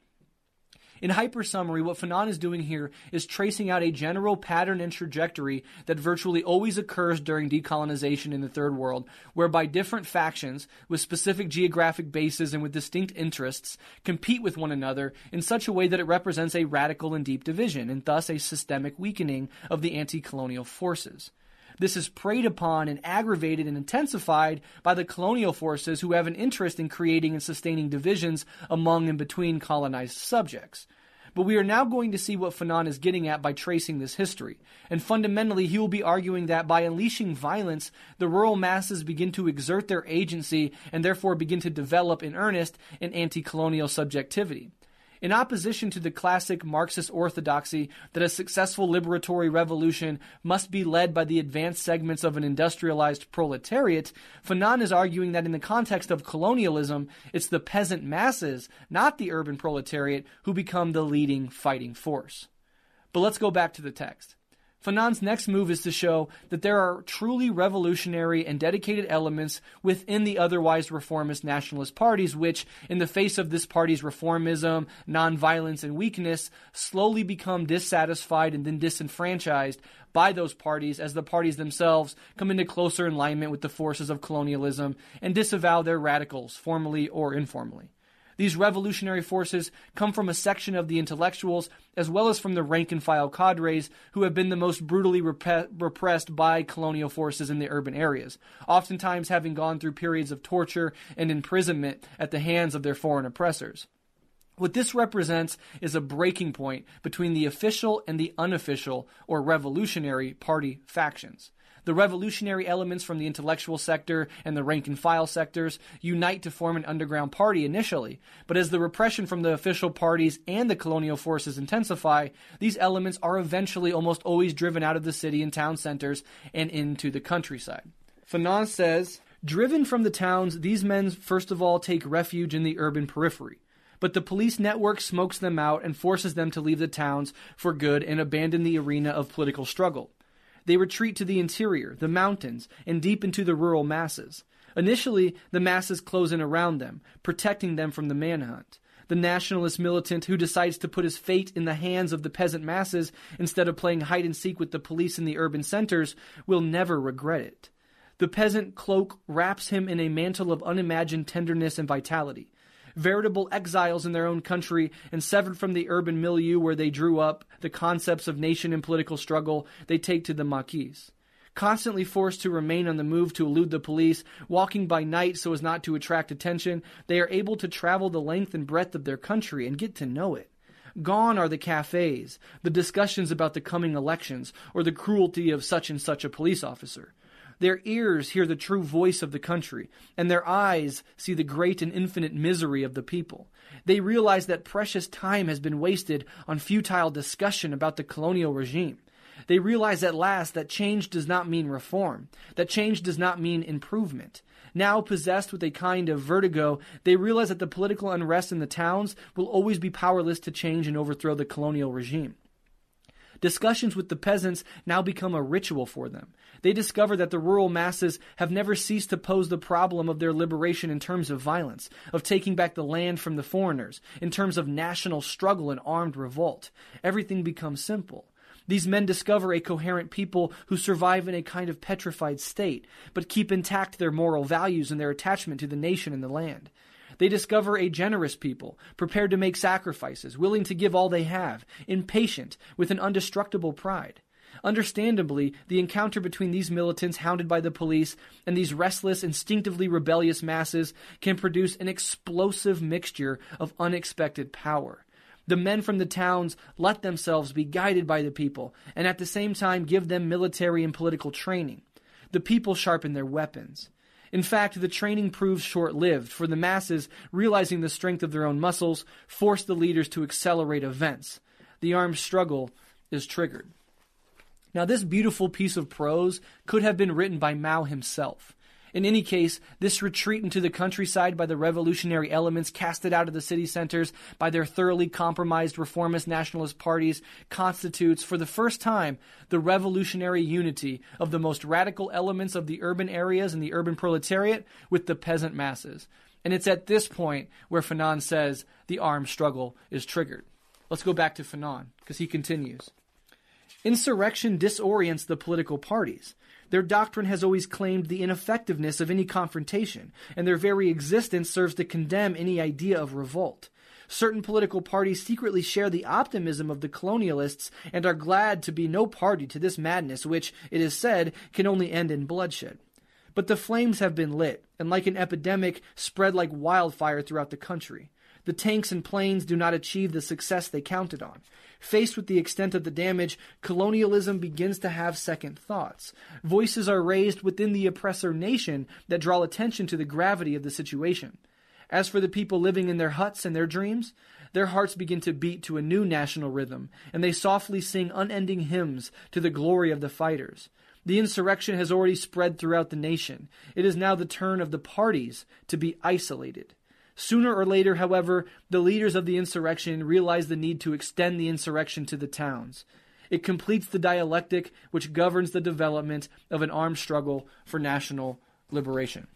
In hyper-summary, what Fanon is doing here is tracing out a general pattern and trajectory that virtually always occurs during decolonization in the Third World, whereby different factions with specific geographic bases and with distinct interests compete with one another in such a way that it represents a radical and deep division, and thus a systemic weakening of the anti-colonial forces. This is preyed upon and aggravated and intensified by the colonial forces who have an interest in creating and sustaining divisions among and between colonized subjects. But we are now going to see what Fanon is getting at by tracing this history. And fundamentally, he will be arguing that by unleashing violence, the rural masses begin to exert their agency and therefore begin to develop in earnest an anti-colonial subjectivity. In opposition to the classic Marxist orthodoxy that a successful liberatory revolution must be led by the advanced segments of an industrialized proletariat, Fanon is arguing that in the context of colonialism, it's the peasant masses, not the urban proletariat, who become the leading fighting force. But let's go back to the text. Fanon's next move is to show that there are truly revolutionary and dedicated elements within the otherwise reformist nationalist parties which, in the face of this party's reformism, nonviolence, and weakness, slowly become dissatisfied and then disenfranchised by those parties as the parties themselves come into closer alignment with the forces of colonialism and disavow their radicals, formally or informally. These revolutionary forces come from a section of the intellectuals as well as from the rank-and-file cadres who have been the most brutally rep- repressed by colonial forces in the urban areas, oftentimes having gone through periods of torture and imprisonment at the hands of their foreign oppressors. What this represents is a breaking point between the official and the unofficial or revolutionary party factions. The revolutionary elements from the intellectual sector and the rank-and-file sectors unite to form an underground party initially, but as the repression from the official parties and the colonial forces intensify, these elements are eventually almost always driven out of the city and town centers and into the countryside. Fanon says, driven from the towns, these men first of all take refuge in the urban periphery. But the police network smokes them out and forces them to leave the towns for good and abandon the arena of political struggle. They retreat to the interior, the mountains, and deep into the rural masses. Initially, the masses close in around them, protecting them from the manhunt. The nationalist militant who decides to put his fate in the hands of the peasant masses instead of playing hide-and-seek with the police in the urban centers will never regret it. The peasant cloak wraps him in a mantle of unimagined tenderness and vitality. Veritable exiles in their own country and severed from the urban milieu where they drew up the concepts of nation and political struggle, they take to the maquis. Constantly forced to remain on the move to elude the police, walking by night so as not to attract attention, they are able to travel the length and breadth of their country and get to know it. Gone are the cafes, the discussions about the coming elections, or the cruelty of such and such a police officer. Their ears hear the true voice of the country, and their eyes see the great and infinite misery of the people. They realize that precious time has been wasted on futile discussion about the colonial regime. They realize at last that change does not mean reform, that change does not mean improvement. Now possessed with a kind of vertigo, they realize that the political unrest in the towns will always be powerless to change and overthrow the colonial regime. Discussions with the peasants now become a ritual for them. They discover that the rural masses have never ceased to pose the problem of their liberation in terms of violence, of taking back the land from the foreigners, in terms of national struggle and armed revolt. Everything becomes simple. These men discover a coherent people who survive in a kind of petrified state, but keep intact their moral values and their attachment to the nation and the land. They discover a generous people, prepared to make sacrifices, willing to give all they have, impatient, with an indestructible pride. Understandably, the encounter between these militants hounded by the police and these restless, instinctively rebellious masses can produce an explosive mixture of unexpected power. The men from the towns let themselves be guided by the people, and at the same time give them military and political training. The people sharpen their weapons. In fact, the training proves short-lived, for the masses, realizing the strength of their own muscles, force the leaders to accelerate events. The armed struggle is triggered. Now, this beautiful piece of prose could have been written by Mao himself. In any case, this retreat into the countryside by the revolutionary elements casted out of the city centers by their thoroughly compromised reformist nationalist parties constitutes, for the first time, the revolutionary unity of the most radical elements of the urban areas and the urban proletariat with the peasant masses. And it's at this point where Fanon says the armed struggle is triggered. Let's go back to Fanon, because he continues. Insurrection disorients the political parties. Their doctrine has always claimed the ineffectiveness of any confrontation, and their very existence serves to condemn any idea of revolt. Certain political parties secretly share the optimism of the colonialists and are glad to be no party to this madness which, it is said, can only end in bloodshed. But the flames have been lit, and like an epidemic, spread like wildfire throughout the country. The tanks and planes do not achieve the success they counted on. Faced with the extent of the damage, colonialism begins to have second thoughts. Voices are raised within the oppressor nation that draw attention to the gravity of the situation. As for the people living in their huts and their dreams, their hearts begin to beat to a new national rhythm, and they softly sing unending hymns to the glory of the fighters. The insurrection has already spread throughout the nation. It is now the turn of the parties to be isolated. Sooner or later, however, the leaders of the insurrection realize the need to extend the insurrection to the towns. It completes the dialectic which governs the development of an armed struggle for national liberation.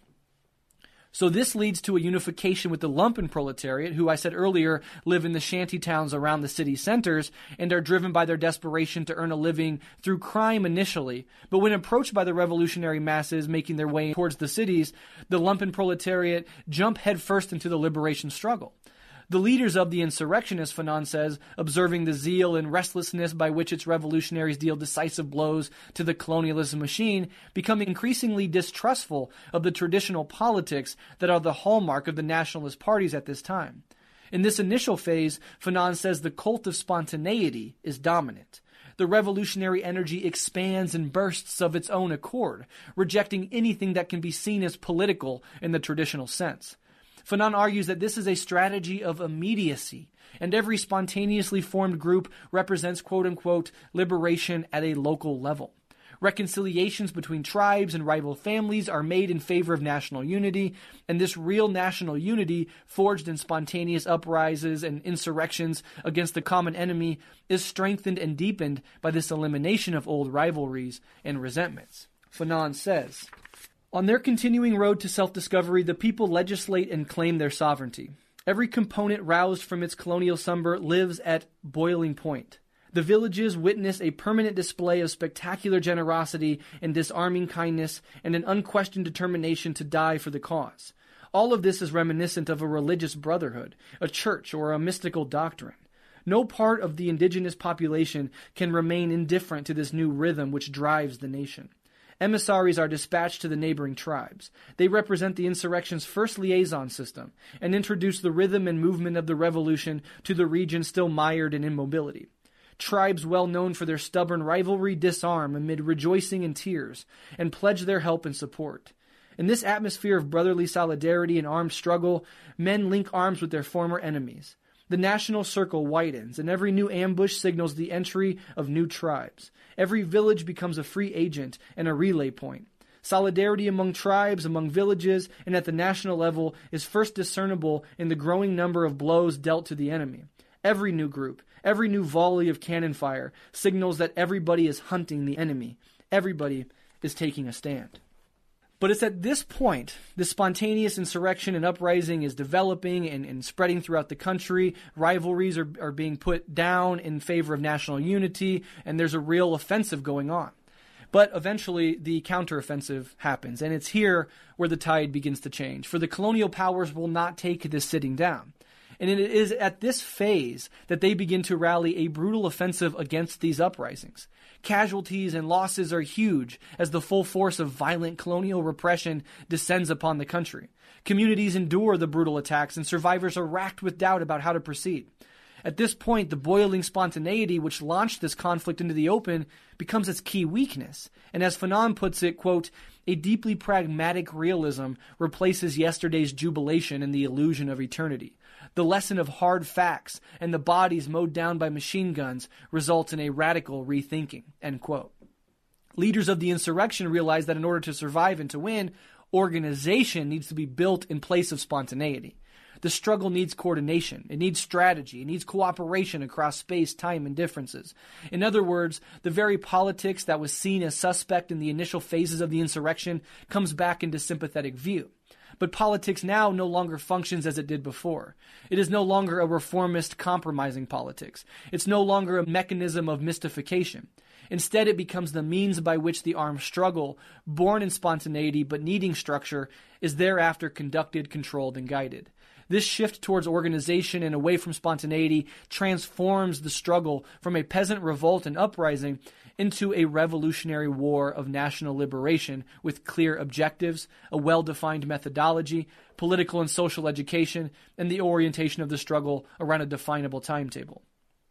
So this leads to a unification with the lumpen proletariat, who I said earlier live in the shanty towns around the city centers and are driven by their desperation to earn a living through crime initially. But when approached by the revolutionary masses making their way towards the cities, the lumpen proletariat jump headfirst into the liberation struggle. The leaders of the insurrection, as Fanon says, observing the zeal and restlessness by which its revolutionaries deal decisive blows to the colonialist machine, become increasingly distrustful of the traditional politics that are the hallmark of the nationalist parties at this time. In this initial phase, Fanon says the cult of spontaneity is dominant. The revolutionary energy expands and bursts of its own accord, rejecting anything that can be seen as political in the traditional sense. Fanon argues that this is a strategy of immediacy, and every spontaneously formed group represents quote-unquote liberation at a local level. Reconciliations between tribes and rival families are made in favor of national unity, and this real national unity, forged in spontaneous uprises and insurrections against the common enemy, is strengthened and deepened by this elimination of old rivalries and resentments. Fanon says, on their continuing road to self-discovery, the people legislate and claim their sovereignty. Every component roused from its colonial slumber lives at boiling point. The villages witness a permanent display of spectacular generosity and disarming kindness and an unquestioned determination to die for the cause. All of this is reminiscent of a religious brotherhood, a church, or a mystical doctrine. No part of the indigenous population can remain indifferent to this new rhythm which drives the nation. Emissaries are dispatched to the neighboring tribes. They represent the insurrection's first liaison system and introduce the rhythm and movement of the revolution to the region still mired in immobility. Tribes well known for their stubborn rivalry disarm amid rejoicing and tears and pledge their help and support. In this atmosphere of brotherly solidarity and armed struggle, men link arms with their former enemies. The national circle widens, and every new ambush signals the entry of new tribes. Every village becomes a free agent and a relay point. Solidarity among tribes, among villages, and at the national level is first discernible in the growing number of blows dealt to the enemy. Every new group, every new volley of cannon fire signals that everybody is hunting the enemy. Everybody is taking a stand. But it's at this point, this spontaneous insurrection and uprising is developing and, and spreading throughout the country. Rivalries are, are being put down in favor of national unity, and there's a real offensive going on. But eventually, the counteroffensive happens, and it's here where the tide begins to change. For the colonial powers will not take this sitting down. And it is at this phase that they begin to rally a brutal offensive against these uprisings. Casualties and losses are huge as the full force of violent colonial repression descends upon the country. Communities endure the brutal attacks, and survivors are racked with doubt about how to proceed. At this point, the boiling spontaneity which launched this conflict into the open becomes its key weakness. And as Fanon puts it, quote, a deeply pragmatic realism replaces yesterday's jubilation and the illusion of eternity. The lesson of hard facts and the bodies mowed down by machine guns results in a radical rethinking, end quote. Leaders of the insurrection realize that in order to survive and to win, organization needs to be built in place of spontaneity. The struggle needs coordination. It needs strategy. It needs cooperation across space, time, and differences. In other words, the very politics that was seen as suspect in the initial phases of the insurrection comes back into sympathetic view. But politics now no longer functions as it did before. It is no longer a reformist compromising politics. It's no longer a mechanism of mystification. Instead, it becomes the means by which the armed struggle, born in spontaneity but needing structure, is thereafter conducted, controlled, and guided. This shift towards organization and away from spontaneity transforms the struggle from a peasant revolt and uprising into a revolutionary war of national liberation with clear objectives, a well-defined methodology, political and social education, and the orientation of the struggle around a definable timetable.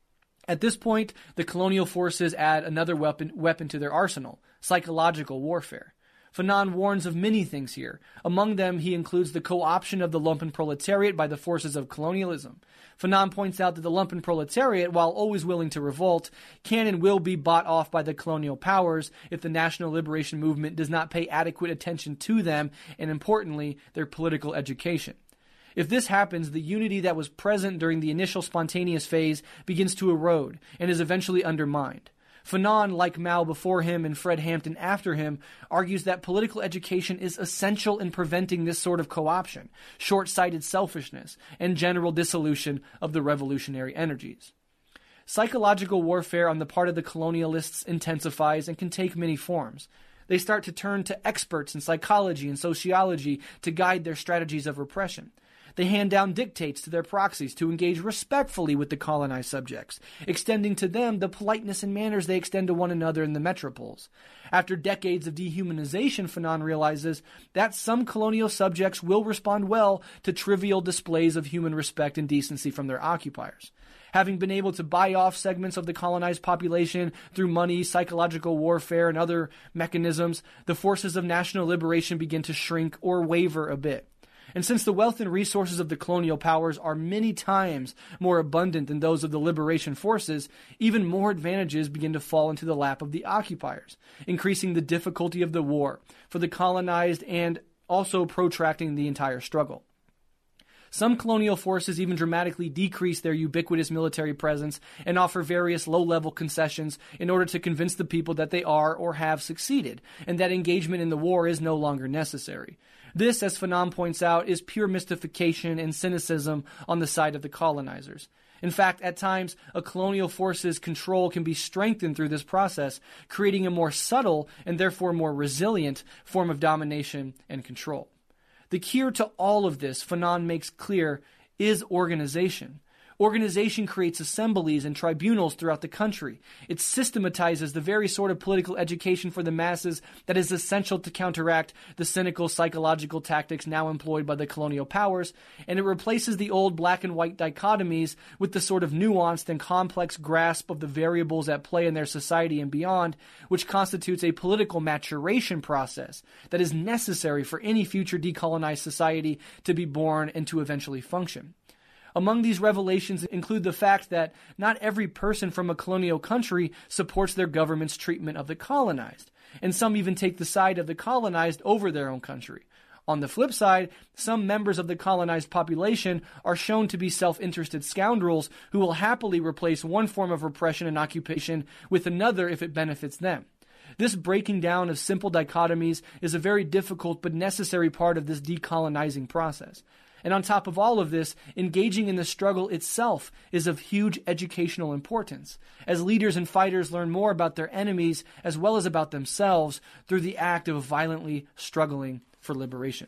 At this point, the colonial forces add another weapon, weapon to their arsenal, psychological warfare. Fanon warns of many things here. Among them, he includes the co-option of the lumpen proletariat by the forces of colonialism. Fanon points out that the lumpen proletariat, while always willing to revolt, can and will be bought off by the colonial powers if the national liberation movement does not pay adequate attention to them and, importantly, their political education. If this happens, the unity that was present during the initial spontaneous phase begins to erode and is eventually undermined. Fanon, like Mao before him and Fred Hampton after him, argues that political education is essential in preventing this sort of co-option, short-sighted selfishness, and general dissolution of the revolutionary energies. Psychological warfare on the part of the colonialists intensifies and can take many forms. They start to turn to experts in psychology and sociology to guide their strategies of repression. They hand down dictates to their proxies to engage respectfully with the colonized subjects, extending to them the politeness and manners they extend to one another in the metropoles. After decades of dehumanization, Fanon realizes that some colonial subjects will respond well to trivial displays of human respect and decency from their occupiers. Having been able to buy off segments of the colonized population through money, psychological warfare, and other mechanisms, the forces of national liberation begin to shrink or waver a bit. And since the wealth and resources of the colonial powers are many times more abundant than those of the liberation forces, even more advantages begin to fall into the lap of the occupiers, increasing the difficulty of the war for the colonized and also protracting the entire struggle. Some colonial forces even dramatically decrease their ubiquitous military presence and offer various low-level concessions in order to convince the people that they are or have succeeded, and that engagement in the war is no longer necessary. This, as Fanon points out, is pure mystification and cynicism on the side of the colonizers. In fact, at times, a colonial force's control can be strengthened through this process, creating a more subtle and therefore more resilient form of domination and control. The key to all of this, Fanon makes clear, is organization. Organization creates assemblies and tribunals throughout the country. It systematizes the very sort of political education for the masses that is essential to counteract the cynical psychological tactics now employed by the colonial powers, and it replaces the old black and white dichotomies with the sort of nuanced and complex grasp of the variables at play in their society and beyond, which constitutes a political maturation process that is necessary for any future decolonized society to be born and to eventually function. Among these revelations include the fact that not every person from a colonial country supports their government's treatment of the colonized, and some even take the side of the colonized over their own country. On the flip side, some members of the colonized population are shown to be self-interested scoundrels who will happily replace one form of repression and occupation with another if it benefits them. This breaking down of simple dichotomies is a very difficult but necessary part of this decolonizing process. And on top of all of this, engaging in the struggle itself is of huge educational importance, as leaders and fighters learn more about their enemies as well as about themselves through the act of violently struggling for liberation.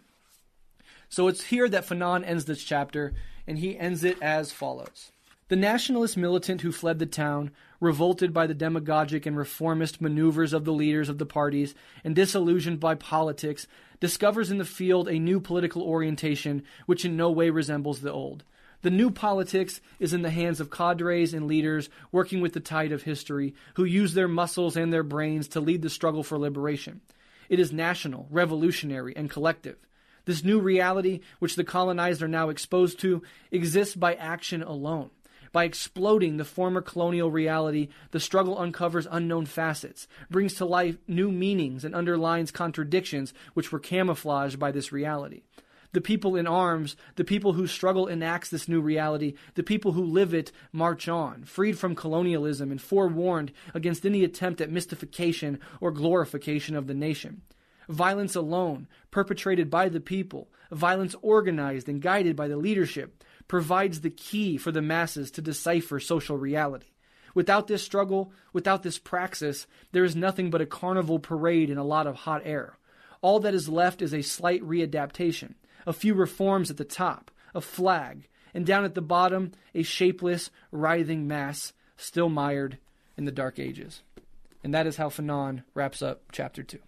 So it's here that Fanon ends this chapter, and he ends it as follows. The nationalist militant who fled the town, revolted by the demagogic and reformist maneuvers of the leaders of the parties, and disillusioned by politics, discovers in the field a new political orientation which in no way resembles the old. The new politics is in the hands of cadres and leaders working with the tide of history, who use their muscles and their brains to lead the struggle for liberation. It is national, revolutionary, and collective. This new reality, which the colonized are now exposed to, exists by action alone. By exploding the former colonial reality, the struggle uncovers unknown facets, brings to life new meanings, and underlines contradictions which were camouflaged by this reality. The people in arms, the people whose struggle enacts this new reality, the people who live it, march on, freed from colonialism and forewarned against any attempt at mystification or glorification of the nation. Violence alone, perpetrated by the people, violence organized and guided by the leadership, provides the key for the masses to decipher social reality. Without this struggle, without this praxis, there is nothing but a carnival parade and a lot of hot air. All that is left is a slight readaptation, a few reforms at the top, a flag, and down at the bottom, a shapeless, writhing mass, still mired in the dark ages. And that is how Fanon wraps up chapter two.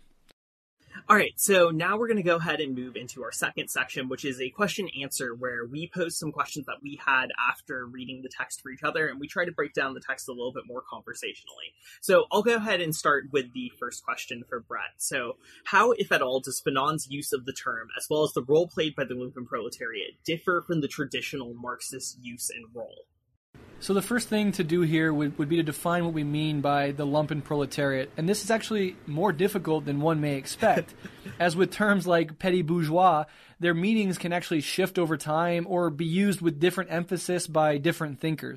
All right, so now we're going to go ahead and move into our second section, which is a question answer, where we pose some questions that we had after reading the text for each other, and we try to break down the text a little bit more conversationally. So I'll go ahead and start with the first question for Brett. So how, if at all, does Fanon's use of the term, as well as the role played by the lumpenproletariat, differ from the traditional Marxist use and role? So the first thing to do here would, would be to define what we mean by the lumpenproletariat. And this is actually more difficult than one may expect. As with terms like petit bourgeois, their meanings can actually shift over time or be used with different emphasis by different thinkers.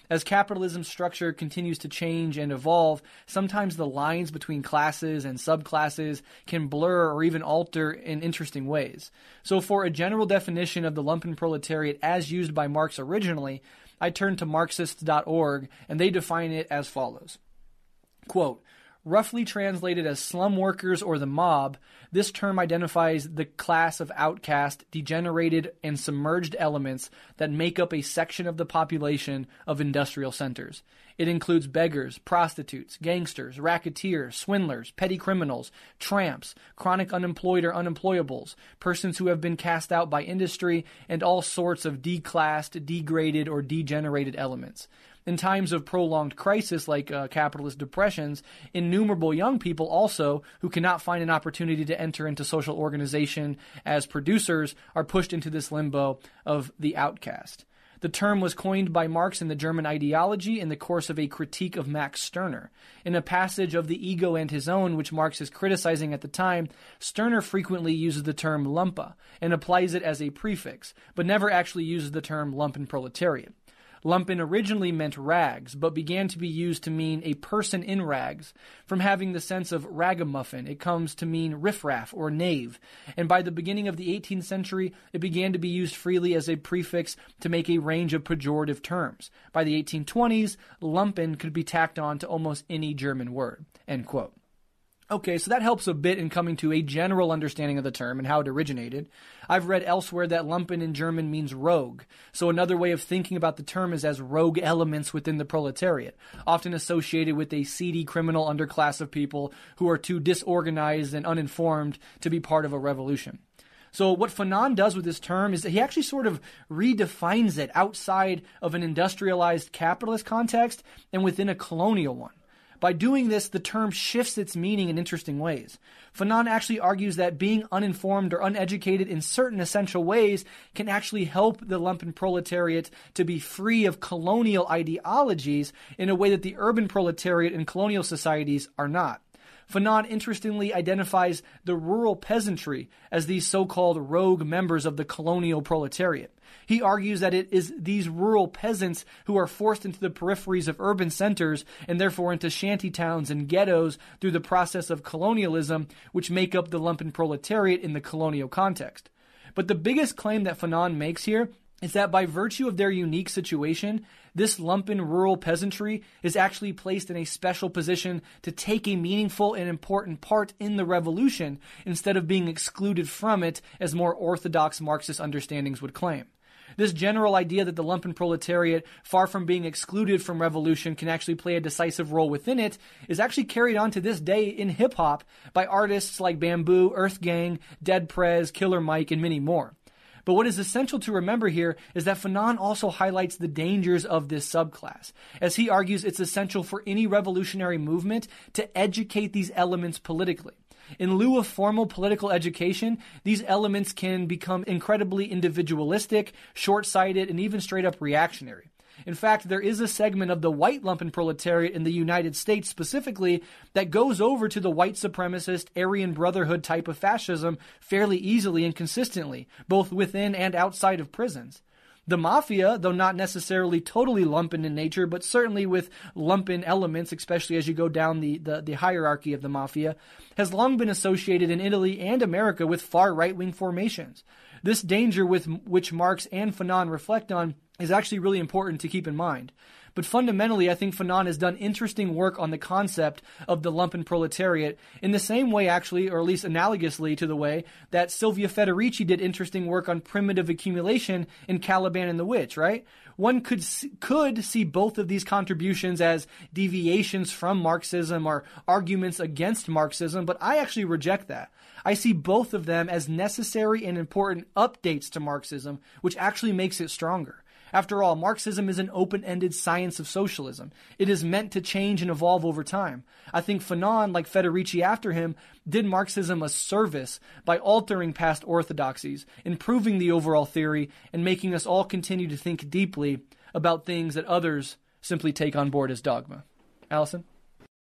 As capitalism's structure continues to change and evolve, sometimes the lines between classes and subclasses can blur or even alter in interesting ways. So for a general definition of the lumpenproletariat as used by Marx originally, I turn to Marxists dot org, and they define it as follows. Quote, roughly translated as slum workers or the mob, this term identifies the class of outcast, degenerated, and submerged elements that make up a section of the population of industrial centers. It includes beggars, prostitutes, gangsters, racketeers, swindlers, petty criminals, tramps, chronic unemployed or unemployables, persons who have been cast out by industry, and all sorts of declassed, degraded, or degenerated elements. In times of prolonged crisis like uh, capitalist depressions, innumerable young people also, who cannot find an opportunity to enter into social organization as producers, are pushed into this limbo of the outcast. The term was coined by Marx in the German ideology in the course of a critique of Max Stirner. In a passage of The Ego and His Own, which Marx is criticizing at the time, Stirner frequently uses the term lumpa and applies it as a prefix, but never actually uses the term lumpenproletariat. Lumpen originally meant rags, but began to be used to mean a person in rags. From having the sense of ragamuffin, it comes to mean riffraff or knave. And by the beginning of the eighteenth century, it began to be used freely as a prefix to make a range of pejorative terms. By the eighteen twenties, lumpen could be tacked on to almost any German word. End quote. Okay, so that helps a bit in coming to a general understanding of the term and how it originated. I've read elsewhere that lumpen in German means rogue, so another way of thinking about the term is as rogue elements within the proletariat, often associated with a seedy criminal underclass of people who are too disorganized and uninformed to be part of a revolution. So what Fanon does with this term is that he actually sort of redefines it outside of an industrialized capitalist context and within a colonial one. By doing this, the term shifts its meaning in interesting ways. Fanon actually argues that being uninformed or uneducated in certain essential ways can actually help the lumpenproletariat to be free of colonial ideologies in a way that the urban proletariat in colonial societies are not. Fanon interestingly identifies the rural peasantry as these so-called rogue members of the colonial proletariat. He argues that it is these rural peasants who are forced into the peripheries of urban centers and therefore into shanty towns and ghettos through the process of colonialism, which make up the lumpenproletariat in the colonial context. But the biggest claim that Fanon makes here is that by virtue of their unique situation, this lumpen rural peasantry is actually placed in a special position to take a meaningful and important part in the revolution instead of being excluded from it as more orthodox Marxist understandings would claim. This general idea that the lumpenproletariat, far from being excluded from revolution, can actually play a decisive role within it is actually carried on to this day in hip-hop by artists like Bamboo, Earth Gang, Dead Prez, Killer Mike, and many more. But what is essential to remember here is that Fanon also highlights the dangers of this subclass. As he argues, it's essential for any revolutionary movement to educate these elements politically. In lieu of formal political education, these elements can become incredibly individualistic, short-sighted, and even straight-up reactionary. In fact, there is a segment of the white lumpenproletariat in the United States specifically that goes over to the white supremacist Aryan Brotherhood type of fascism fairly easily and consistently, both within and outside of prisons. The mafia, though not necessarily totally lumpen in nature, but certainly with lumpen elements, especially as you go down the, the, the hierarchy of the mafia, has long been associated in Italy and America with far right-wing formations. This danger with which Marx and Fanon reflect on is actually really important to keep in mind. But fundamentally, I think Fanon has done interesting work on the concept of the lumpenproletariat in the same way, actually, or at least analogously to the way that Silvia Federici did interesting work on primitive accumulation in Caliban and the Witch, right? One could see, could see both of these contributions as deviations from Marxism or arguments against Marxism, but I actually reject that. I see both of them as necessary and important updates to Marxism, which actually makes it stronger. After all, Marxism is an open-ended science of socialism. It is meant to change and evolve over time. I think Fanon, like Federici after him, did Marxism a service by altering past orthodoxies, improving the overall theory, and making us all continue to think deeply about things that others simply take on board as dogma. Allison?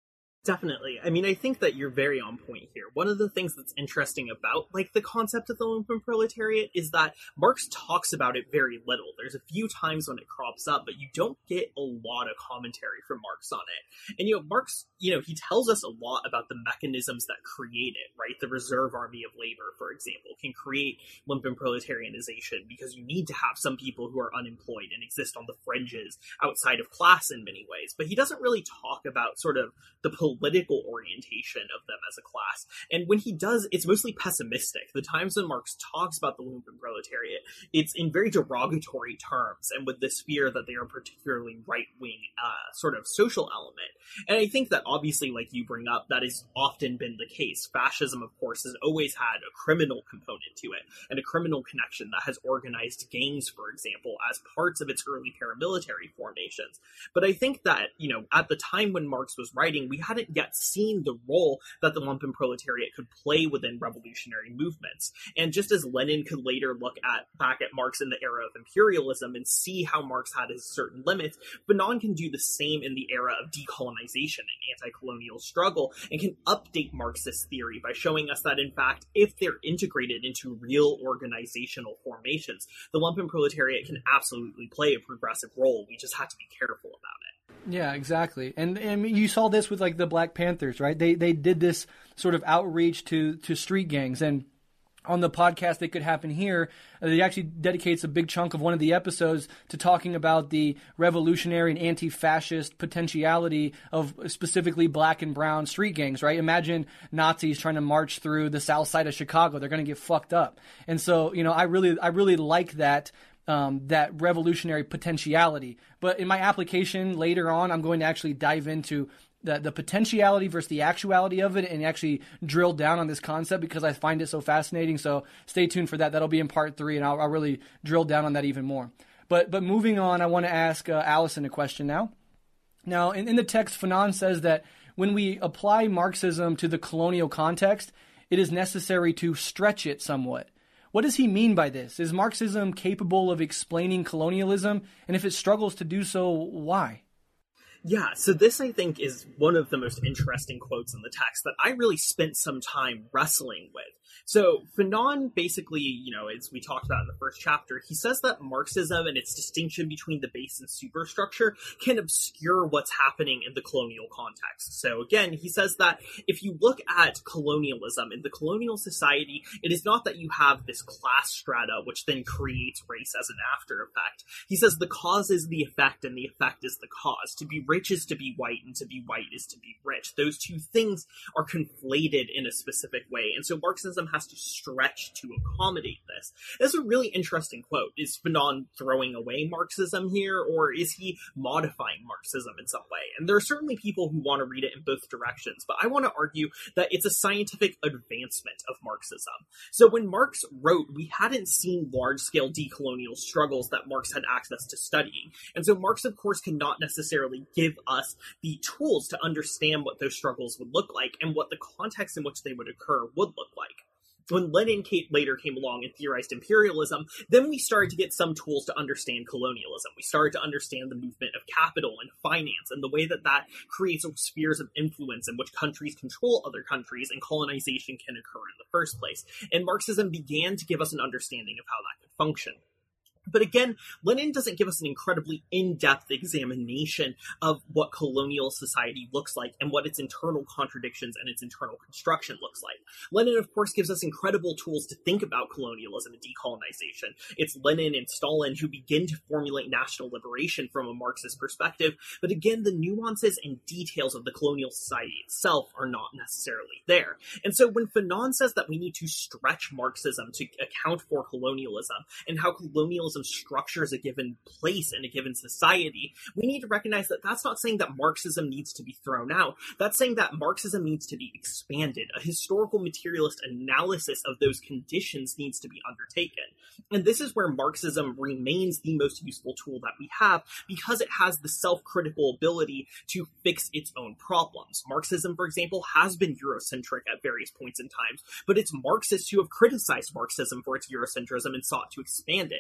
Definitely. I mean, I think that you're very on point here. One of the things that's interesting about, like, the concept of the lumpenproletariat is that Marx talks about it very little. There's a few times when it crops up, but you don't get a lot of commentary from Marx on it. And, you know, Marx, you know, he tells us a lot about the mechanisms that create it, right? The reserve army of labor, for example, can create lumpenproletarianization because you need to have some people who are unemployed and exist on the fringes outside of class in many ways. But he doesn't really talk about sort of the political orientation of them as a class. And when he does, it's mostly pessimistic. The times when Marx talks about the lumpenproletariat, it's in very derogatory terms and with this fear that they are a particularly right-wing uh, sort of social element. And I think that obviously, like you bring up, that has often been the case. Fascism, of course, has always had a criminal component to it and a criminal connection that has organized gangs, for example, as parts of its early paramilitary formations. But I think that, you know, at the time when Marx was writing, we hadn't yet seen the role that the lumpenproletariat could play within revolutionary movements. And just as Lenin could later look at back at Marx in the era of imperialism and see how Marx had his certain limits, Fanon can do the same in the era of decolonization and anti-colonial struggle, and can update Marxist theory by showing us that, in fact, if they're integrated into real organizational formations, the lumpenproletariat can absolutely play a progressive role. We just have to be careful about it. Yeah, exactly. And, and you saw this with like the Black Panthers, right? They they did this sort of outreach to, to street gangs. And on the podcast That Could Happen Here, uh, he actually dedicates a big chunk of one of the episodes to talking about the revolutionary and anti-fascist potentiality of specifically black and brown street gangs, right? Imagine Nazis trying to march through the south side of Chicago. They're going to get fucked up. And so, you know, I really, I really like that Um, that revolutionary potentiality. But in my application later on, I'm going to actually dive into the, the potentiality versus the actuality of it and actually drill down on this concept because I find it so fascinating. So stay tuned for that. That'll be in part three, and I'll, I'll really drill down on that even more. But but moving on, I want to ask uh, Allison a question now. Now, in, in the text, Fanon says that when we apply Marxism to the colonial context, it is necessary to stretch it somewhat. What does he mean by this? Is Marxism capable of explaining colonialism? And if it struggles to do so, why? Yeah, so this, I think, is one of the most interesting quotes in the text that I really spent some time wrestling with. So Fanon basically, you know, as we talked about in the first chapter, he says that Marxism and its distinction between the base and superstructure can obscure what's happening in the colonial context. So again, he says that if you look at colonialism in the colonial society, it is not that you have this class strata which then creates race as an after effect. He says the cause is the effect and the effect is the cause. To be rich is to be white and to be white is to be rich. Those two things are conflated in a specific way. And so Marxism has to stretch to accommodate this. That's a really interesting quote. Is Fanon throwing away Marxism here, or is he modifying Marxism in some way? And there are certainly people who want to read it in both directions, but I want to argue that it's a scientific advancement of Marxism. So when Marx wrote, we hadn't seen large-scale decolonial struggles that Marx had access to studying. And so Marx, of course, cannot necessarily give us the tools to understand what those struggles would look like and what the context in which they would occur would look like. When Lenin later came along and theorized imperialism, then we started to get some tools to understand colonialism. We started to understand the movement of capital and finance and the way that that creates spheres of influence in which countries control other countries and colonization can occur in the first place. And Marxism began to give us an understanding of how that could function. But again, Lenin doesn't give us an incredibly in-depth examination of what colonial society looks like and what its internal contradictions and its internal construction looks like. Lenin, of course, gives us incredible tools to think about colonialism and decolonization. It's Lenin and Stalin who begin to formulate national liberation from a Marxist perspective, but again, the nuances and details of the colonial society itself are not necessarily there. And so when Fanon says that we need to stretch Marxism to account for colonialism and how colonialism structures a given place in a given society, we need to recognize that that's not saying that Marxism needs to be thrown out. That's saying that Marxism needs to be expanded. A historical materialist analysis of those conditions needs to be undertaken. And this is where Marxism remains the most useful tool that we have because it has the self-critical ability to fix its own problems. Marxism, for example, has been Eurocentric at various points in time, but it's Marxists who have criticized Marxism for its Eurocentrism and sought to expand it. And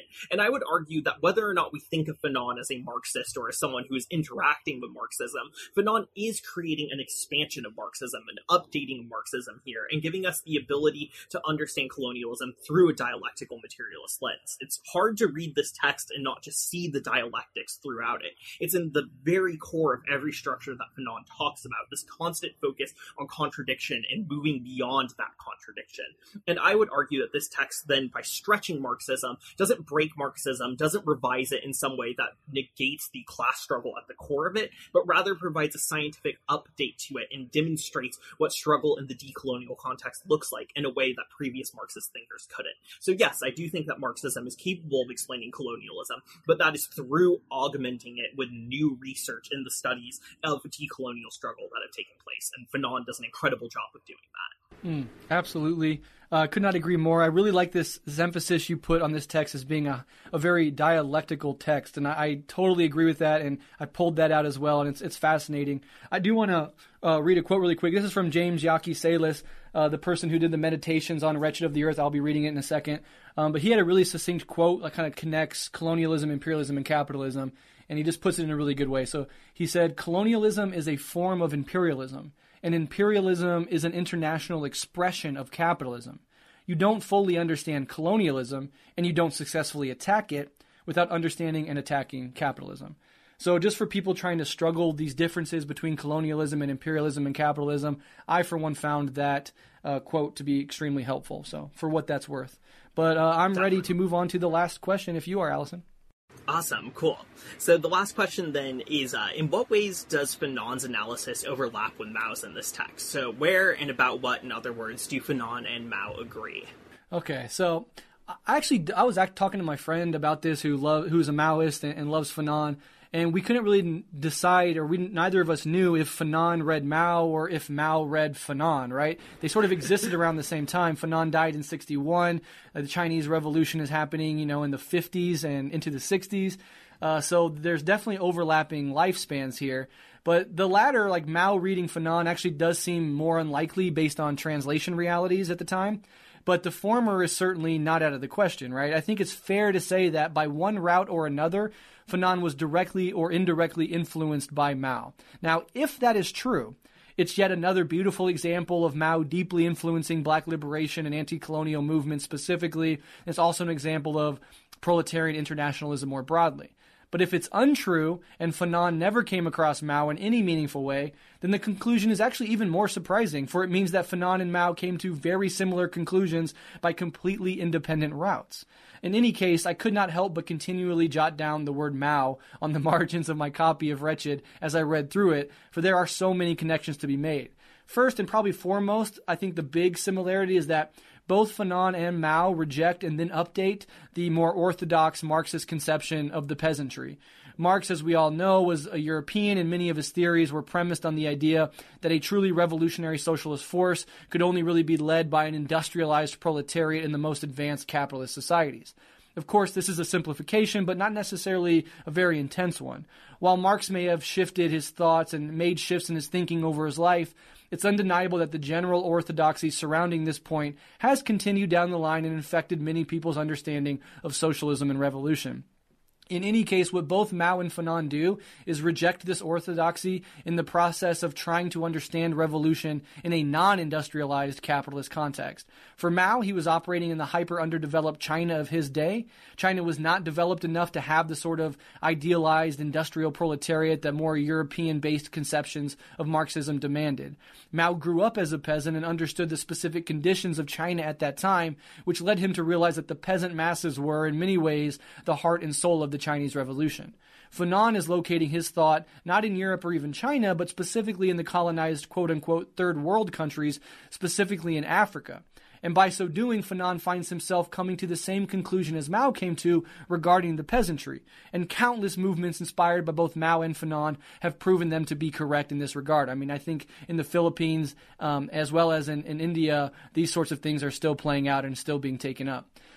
I would argue that whether or not we think of Fanon as a Marxist or as someone who is interacting with Marxism, Fanon is creating an expansion of Marxism and updating Marxism here and giving us the ability to understand colonialism through a dialectical materialist lens. It's hard to read this text and not just see the dialectics throughout it. It's in the very core of every structure that Fanon talks about, this constant focus on contradiction and moving beyond that contradiction. And I would argue that this text then, by stretching Marxism, doesn't break Marxism, doesn't revise it in some way that negates the class struggle at the core of it, but rather provides a scientific update to it and demonstrates what struggle in the decolonial context looks like in a way that previous Marxist thinkers couldn't. So yes, I do think that Marxism is capable of explaining colonialism, but that is through augmenting it with new research in the studies of decolonial struggle that have taken place, and Fanon does an incredible job of doing that. Mm, absolutely. Uh, could not agree more. I really like this, this emphasis you put on this text as being a, a very dialectical text, and I, I totally agree with that, and I pulled that out as well, and it's it's fascinating. I do want to uh, read a quote really quick. This is from James Yaki Salas, uh, the person who did the meditations on Wretched of the Earth. I'll be reading it in a second. Um, but he had a really succinct quote that kind of connects colonialism, imperialism, and capitalism, and he just puts it in a really good way. So he said, "Colonialism is a form of imperialism, and imperialism is an international expression of capitalism. You don't fully understand colonialism, and you don't successfully attack it without understanding and attacking capitalism." So just for people trying to struggle these differences between colonialism and imperialism and capitalism, I, for one, found that uh, quote to be extremely helpful. So for what that's worth. But uh, I'm ready to move on to the last question if you are, Allison. Awesome, cool. So the last question then is, uh, in what ways does Fanon's analysis overlap with Mao's in this text? So where and about what, in other words, do Fanon and Mao agree? Okay, so I actually, I was act- talking to my friend about this who love, who's a Maoist and, and loves Fanon, and we couldn't really decide, or we neither of us knew if Fanon read Mao or if Mao read Fanon, right? They sort of existed around the same time. Fanon died in sixty-one. Uh, the Chinese Revolution is happening, you know, in the fifties and into the sixties. Uh, so there's definitely overlapping lifespans here. But the latter, like Mao reading Fanon, actually does seem more unlikely based on translation realities at the time. But the former is certainly not out of the question, right? I think it's fair to say that by one route or another, Fanon was directly or indirectly influenced by Mao. Now, if that is true, it's yet another beautiful example of Mao deeply influencing black liberation and anti-colonial movements specifically. It's also an example of proletarian internationalism more broadly. But if it's untrue and Fanon never came across Mao in any meaningful way, then the conclusion is actually even more surprising, for it means that Fanon and Mao came to very similar conclusions by completely independent routes. In any case, I could not help but continually jot down the word Mao on the margins of my copy of Wretched as I read through it, for there are so many connections to be made. First, and probably foremost, I think the big similarity is that both Fanon and Mao reject and then update the more orthodox Marxist conception of the peasantry. Marx, as we all know, was a European, and many of his theories were premised on the idea that a truly revolutionary socialist force could only really be led by an industrialized proletariat in the most advanced capitalist societies. Of course, this is a simplification, but not necessarily a very intense one. While Marx may have shifted his thoughts and made shifts in his thinking over his life, it's undeniable that the general orthodoxy surrounding this point has continued down the line and infected many people's understanding of socialism and revolution. In any case, what both Mao and Fanon do is reject this orthodoxy in the process of trying to understand revolution in a non-industrialized capitalist context. For Mao, he was operating in the hyper-underdeveloped China of his day. China was not developed enough to have the sort of idealized industrial proletariat that more European-based conceptions of Marxism demanded. Mao grew up as a peasant and understood the specific conditions of China at that time, which led him to realize that the peasant masses were, in many ways, the heart and soul of the Chinese Revolution. Fanon is locating his thought not in Europe or even China, but specifically in the colonized quote-unquote third world countries, specifically in Africa. And by so doing, Fanon finds himself coming to the same conclusion as Mao came to regarding the peasantry. And countless movements inspired by both Mao and Fanon have proven them to be correct in this regard. I mean, I think in the Philippines, um, as well as in, in India, these sorts of things are still playing out and still being taken up.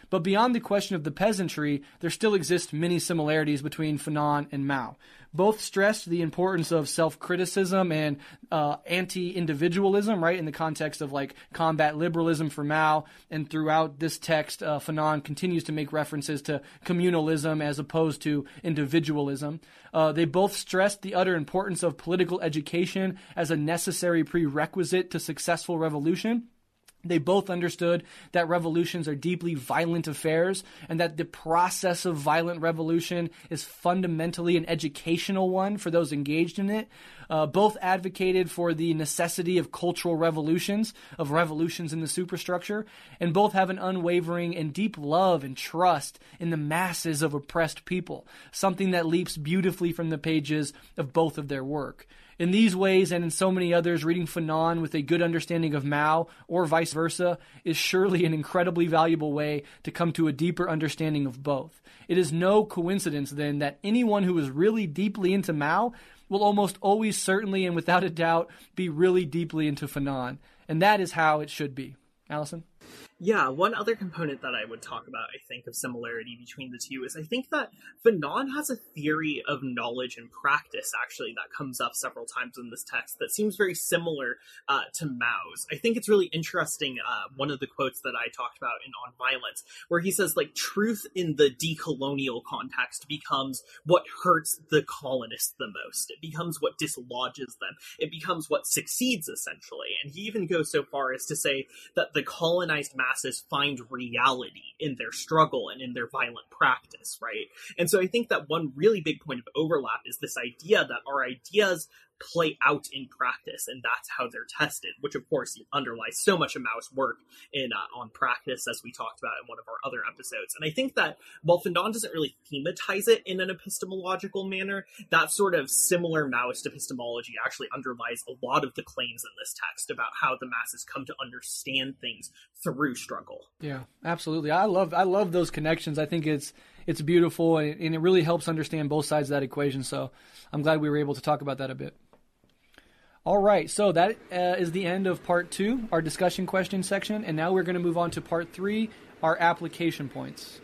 But beyond the question of the peasantry, there still exist many similarities between Fanon and Mao. Both stressed the importance of self-criticism and uh, anti-individualism, right, in the context of like combat liberalism for Mao. And throughout this text, uh, Fanon continues to make references to communalism as opposed to individualism. Uh, they both stressed the utter importance of political education as a necessary prerequisite to successful revolution. They both understood that revolutions are deeply violent affairs and that the process of violent revolution is fundamentally an educational one for those engaged in it. Uh, both advocated for the necessity of cultural revolutions, of revolutions in the superstructure, and both have an unwavering and deep love and trust in the masses of oppressed people, something that leaps beautifully from the pages of both of their work. In these ways and in so many others, reading Fanon with a good understanding of Mao, or vice versa, is surely an incredibly valuable way to come to a deeper understanding of both. It is no coincidence, then, that anyone who is really deeply into Mao will almost always, certainly and without a doubt, be really deeply into Fanon. And that is how it should be. Allison? Yeah, one other component that I would talk about, I think, of similarity between the two is I think that Fanon has a theory of knowledge and practice, actually, that comes up several times in this text that seems very similar uh, to Mao's. I think it's really interesting, uh, one of the quotes that I talked about in On Violence, where he says, like, truth in the decolonial context becomes what hurts the colonists the most. It becomes what dislodges them. It becomes what succeeds, essentially. And he even goes so far as to say that the colonized masses find reality in their struggle and in their violent practice, right? And so I think that one really big point of overlap is this idea that our ideas play out in practice, and that's how they're tested, which of course underlies so much of Mao's work in uh, on practice, as we talked about in one of our other episodes. And I think that while Fanon doesn't really thematize it in an epistemological manner, that sort of similar Maoist epistemology actually underlies a lot of the claims in this text about how the masses come to understand things through struggle. Yeah, absolutely. I love I love those connections. I think it's it's beautiful, and it, and it really helps understand both sides of that equation. So I'm glad we were able to talk about that a bit. All right, so that uh, is the end of part two, our discussion question section, and now we're going to move on to part three, our application points.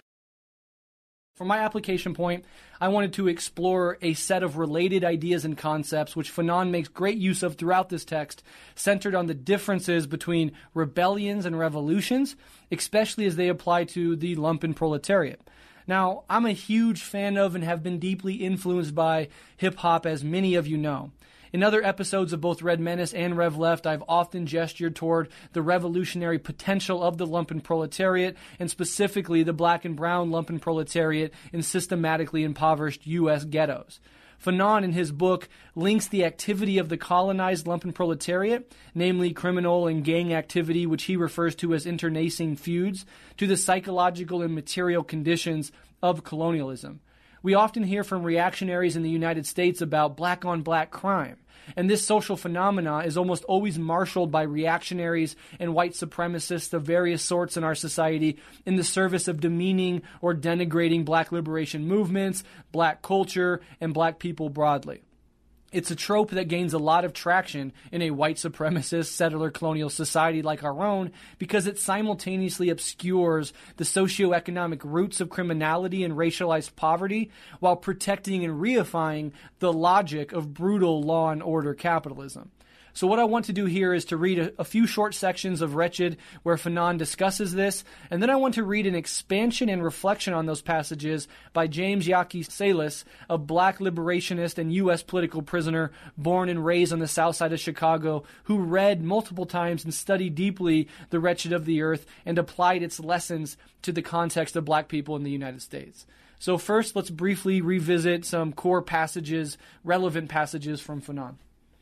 For my application point, I wanted to explore a set of related ideas and concepts which Fanon makes great use of throughout this text, centered on the differences between rebellions and revolutions, especially as they apply to the lumpen proletariat. Now, I'm a huge fan of and have been deeply influenced by hip-hop, as many of you know. In other episodes of both Red Menace and Rev Left, I've often gestured toward the revolutionary potential of the lumpen proletariat, and specifically the black and brown lumpen proletariat in systematically impoverished U S ghettos. Fanon, in his book, links the activity of the colonized lumpen proletariat, namely criminal and gang activity, which he refers to as internecine feuds, to the psychological and material conditions of colonialism. We often hear from reactionaries in the United States about black-on-black crime, and this social phenomena is almost always marshaled by reactionaries and white supremacists of various sorts in our society in the service of demeaning or denigrating black liberation movements, black culture, and black people broadly. It's a trope that gains a lot of traction in a white supremacist settler colonial society like our own because it simultaneously obscures the socioeconomic roots of criminality and racialized poverty while protecting and reifying the logic of brutal law and order capitalism. So what I want to do here is to read a, a few short sections of Wretched where Fanon discusses this, and then I want to read an expansion and reflection on those passages by James Yaki Salas, a black liberationist and U S political prisoner born and raised on the south side of Chicago, who read multiple times and studied deeply The Wretched of the Earth and applied its lessons to the context of black people in the United States. So first, let's briefly revisit some core passages, relevant passages from Fanon.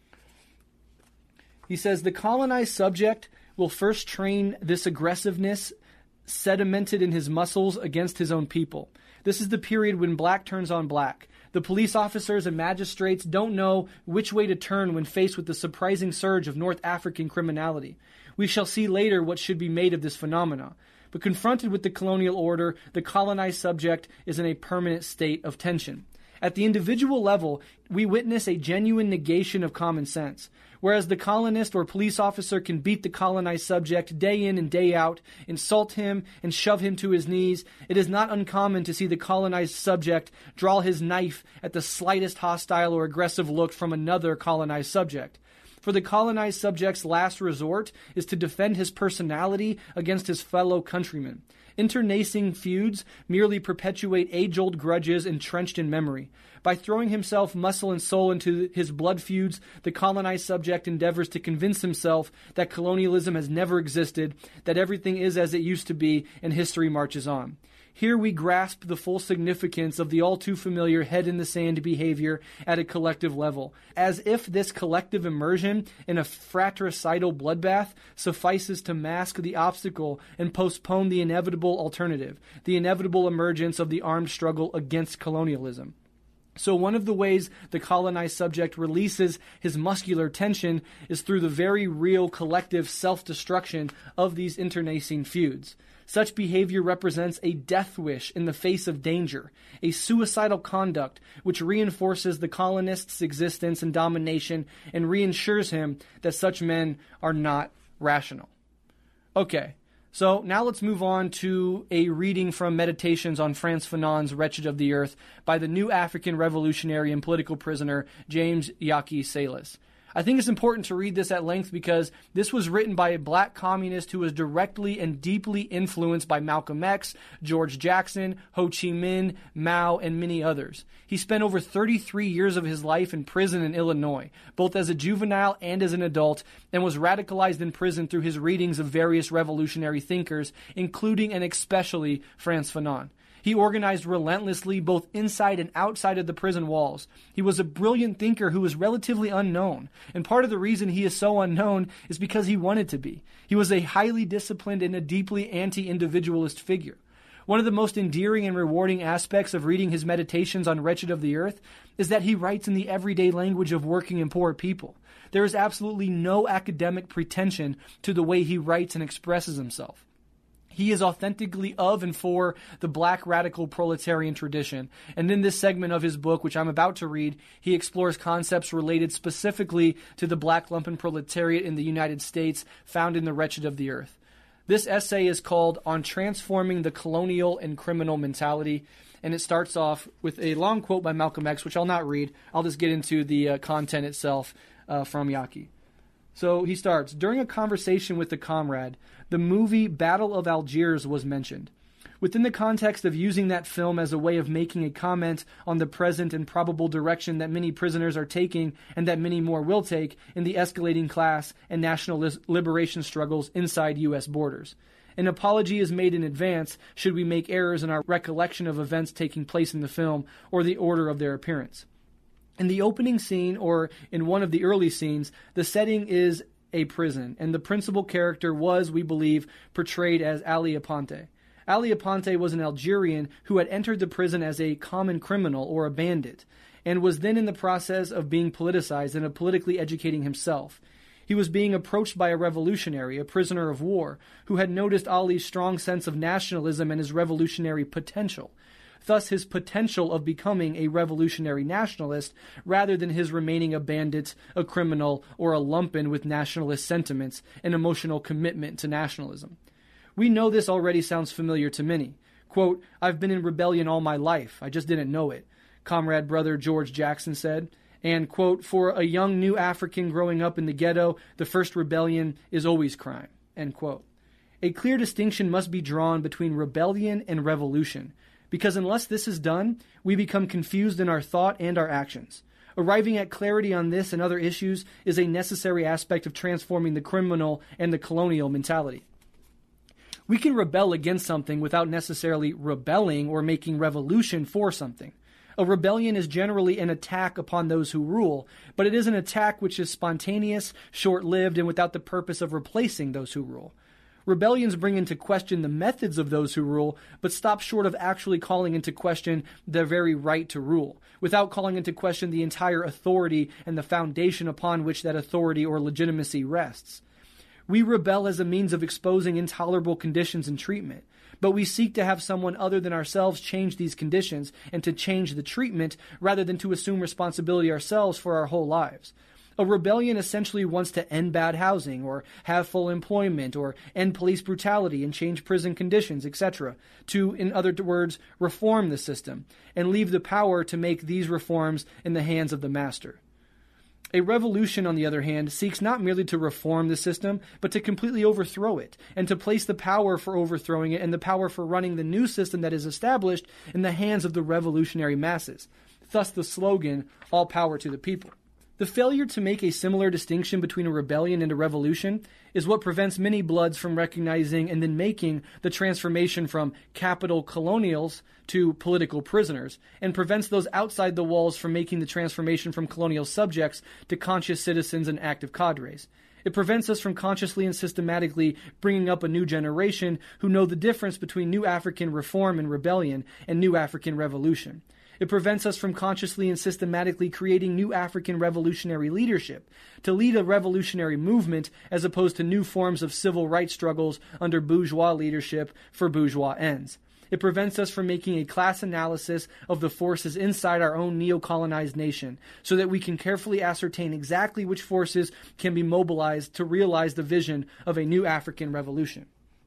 He says, the colonized subject will first train this aggressiveness sedimented in his muscles against his own people. This is the period when black turns on black. The police officers and magistrates don't know which way to turn when faced with the surprising surge of North African criminality. We shall see later what should be made of this phenomena. But confronted with the colonial order, the colonized subject is in a permanent state of tension. At the individual level, we witness a genuine negation of common sense. Whereas the colonist or police officer can beat the colonized subject day in and day out, insult him, and shove him to his knees, it is not uncommon to see the colonized subject draw his knife at the slightest hostile or aggressive look from another colonized subject. For the colonized subject's last resort is to defend his personality against his fellow countrymen. Internecine feuds merely perpetuate age-old grudges entrenched in memory. By throwing himself muscle and soul into his blood feuds, the colonized subject endeavors to convince himself that colonialism has never existed, that everything is as it used to be, and history marches on. Here we grasp the full significance of the all-too-familiar head-in-the-sand behavior at a collective level, as if this collective immersion in a fratricidal bloodbath suffices to mask the obstacle and postpone the inevitable alternative, the inevitable emergence of the armed struggle against colonialism. So one of the ways the colonized subject releases his muscular tension is through the very real collective self-destruction of these internecine feuds. Such behavior represents a death wish in the face of danger, a suicidal conduct which reinforces the colonist's existence and domination and reassures him that such men are not rational. Okay, so now let's move on to a reading from Meditations on Frantz Fanon's Wretched of the Earth by the new African revolutionary and political prisoner James Yaki Sayles. I think it's important to read this at length because this was written by a black communist who was directly and deeply influenced by Malcolm X, George Jackson, Ho Chi Minh, Mao, and many others. He spent over thirty-three years of his life in prison in Illinois, both as a juvenile and as an adult, and was radicalized in prison through his readings of various revolutionary thinkers, including and especially Frantz Fanon. He organized relentlessly both inside and outside of the prison walls. He was a brilliant thinker who was relatively unknown, and part of the reason he is so unknown is because he wanted to be. He was a highly disciplined and a deeply anti-individualist figure. One of the most endearing and rewarding aspects of reading his Meditations on Wretched of the Earth is that he writes in the everyday language of working and poor people. There is absolutely no academic pretension to the way he writes and expresses himself. He is authentically of and for the black radical proletarian tradition. And in this segment of his book, which I'm about to read, he explores concepts related specifically to the black lumpen proletariat in the United States found in the Wretched of the Earth. This essay is called On Transforming the Colonial and Criminal Mentality, and it starts off with a long quote by Malcolm X, which I'll not read. I'll just get into the uh, content itself uh, from Yaki. So he starts, during a conversation with a comrade, the movie Battle of Algiers was mentioned. Within the context of using that film as a way of making a comment on the present and probable direction that many prisoners are taking and that many more will take in the escalating class and national liberation struggles inside U S borders. An apology is made in advance should we make errors in our recollection of events taking place in the film or the order of their appearance. In the opening scene, or in one of the early scenes, the setting is a prison, and the principal character was, we believe, portrayed as Ali Aponte. Ali Aponte was an Algerian who had entered the prison as a common criminal or a bandit, and was then in the process of being politicized and of politically educating himself. He was being approached by a revolutionary, a prisoner of war, who had noticed Ali's strong sense of nationalism and his revolutionary potential. Thus his potential of becoming a revolutionary nationalist rather than his remaining a bandit, a criminal, or a lumpen with nationalist sentiments and emotional commitment to nationalism. We know this already sounds familiar to many. Quote, I've been in rebellion all my life, I just didn't know it, comrade brother George Jackson said. And, quote, for a young new African growing up in the ghetto, the first rebellion is always crime, end quote. A clear distinction must be drawn between rebellion and revolution, because unless this is done, we become confused in our thought and our actions. Arriving at clarity on this and other issues is a necessary aspect of transforming the criminal and the colonial mentality. We can rebel against something without necessarily rebelling or making revolution for something. A rebellion is generally an attack upon those who rule, but it is an attack which is spontaneous, short-lived, and without the purpose of replacing those who rule. Rebellions bring into question the methods of those who rule, but stop short of actually calling into question their very right to rule, without calling into question the entire authority and the foundation upon which that authority or legitimacy rests. We rebel as a means of exposing intolerable conditions and treatment, but we seek to have someone other than ourselves change these conditions and to change the treatment rather than to assume responsibility ourselves for our whole lives. A rebellion essentially wants to end bad housing or have full employment or end police brutality and change prison conditions, et cetera, to, in other words, reform the system and leave the power to make these reforms in the hands of the master. A revolution, on the other hand, seeks not merely to reform the system, but to completely overthrow it, and to place the power for overthrowing it and the power for running the new system that is established in the hands of the revolutionary masses. Thus the slogan, "All power to the people." The failure to make a similar distinction between a rebellion and a revolution is what prevents many Bloods from recognizing and then making the transformation from capital colonials to political prisoners, and prevents those outside the walls from making the transformation from colonial subjects to conscious citizens and active cadres. It prevents us from consciously and systematically bringing up a new generation who know the difference between New African reform and rebellion and New African revolution. It prevents us from consciously and systematically creating new African revolutionary leadership to lead a revolutionary movement as opposed to new forms of civil rights struggles under bourgeois leadership for bourgeois ends. It prevents us from making a class analysis of the forces inside our own neo-colonized nation so that we can carefully ascertain exactly which forces can be mobilized to realize the vision of a new African revolution.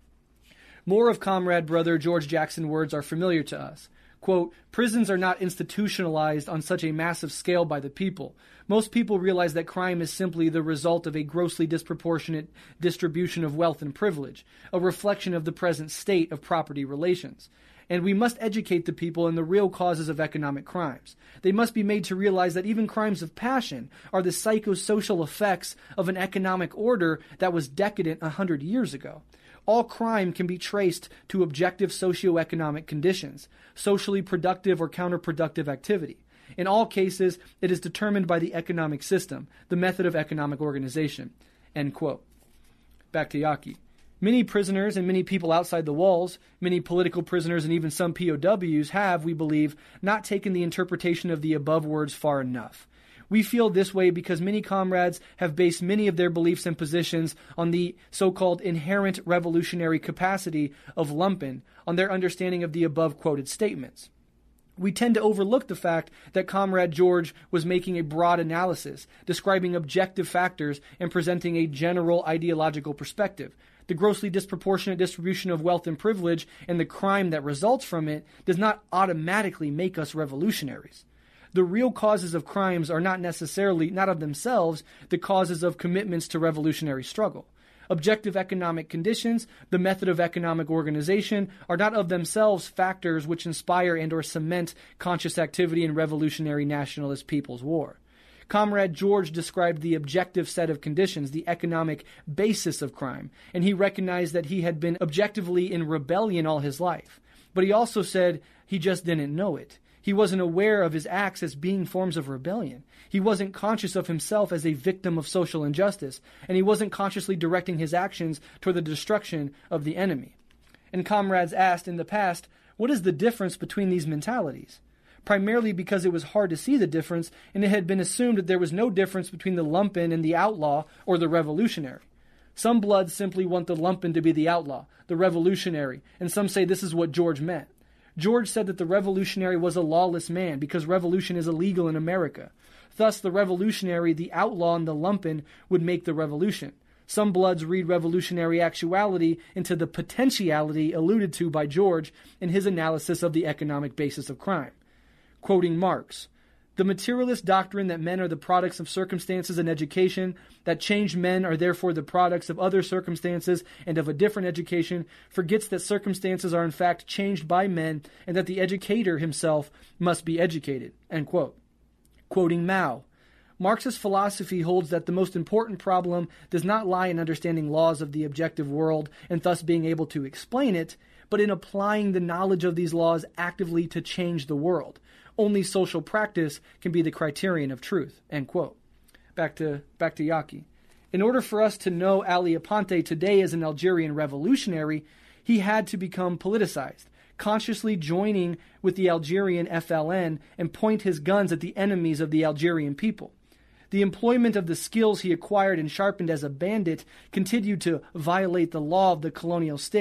More of Comrade Brother George Jackson's words are familiar to us. Quote, "Prisons are not institutionalized on such a massive scale by the people. Most people realize that crime is simply the result of a grossly disproportionate distribution of wealth and privilege, a reflection of the present state of property relations. And we must educate the people in the real causes of economic crimes. They must be made to realize that even crimes of passion are the psychosocial effects of an economic order that was decadent a hundred years ago. All crime can be traced to objective socioeconomic conditions, socially productive or counterproductive activity. In all cases, it is determined by the economic system, the method of economic organization." End quote. Back to Yaki. Many prisoners and many people outside the walls, many political prisoners and even some P O Ws have, we believe, not taken the interpretation of the above words far enough. We feel this way because many comrades have based many of their beliefs and positions on the so-called inherent revolutionary capacity of lumpen, on their understanding of the above quoted statements. We tend to overlook the fact that Comrade George was making a broad analysis, describing objective factors and presenting a general ideological perspective. The grossly disproportionate distribution of wealth and privilege and the crime that results from it does not automatically make us revolutionaries. The real causes of crimes are not necessarily, not of themselves, the causes of commitments to revolutionary struggle. Objective economic conditions, the method of economic organization, are not of themselves factors which inspire and or cement conscious activity in revolutionary nationalist people's war. Comrade George described the objective set of conditions, the economic basis of crime, and he recognized that he had been objectively in rebellion all his life. But he also said he just didn't know it. He wasn't aware of his acts as being forms of rebellion. He wasn't conscious of himself as a victim of social injustice, and he wasn't consciously directing his actions toward the destruction of the enemy. And comrades asked in the past, what is the difference between these mentalities? Primarily because it was hard to see the difference, and it had been assumed that there was no difference between the lumpen and the outlaw or the revolutionary. Some Bloods simply want the lumpen to be the outlaw, the revolutionary, and some say this is what George meant. George said that the revolutionary was a lawless man because revolution is illegal in America. Thus, the revolutionary, the outlaw, and the lumpen would make the revolution. Some Bloods read revolutionary actuality into the potentiality alluded to by George in his analysis of the economic basis of crime. Quoting Marx, "The materialist doctrine that men are the products of circumstances and education, that changed men are therefore the products of other circumstances and of a different education, forgets that circumstances are in fact changed by men and that the educator himself must be educated." End quote. Quoting Mao, Marxist philosophy holds that the most important problem does not lie in understanding laws of the objective world and thus being able to explain it, but in applying the knowledge of these laws actively to change the world. Only social practice can be the criterion of truth. End quote. Back to back to Yaki. In order for us to know Ali Aponte today as an Algerian revolutionary, he had to become politicized, consciously joining with the Algerian F L N and point his guns at the enemies of the Algerian people. The employment of the skills he acquired and sharpened as a bandit continued to violate the law of the colonial state,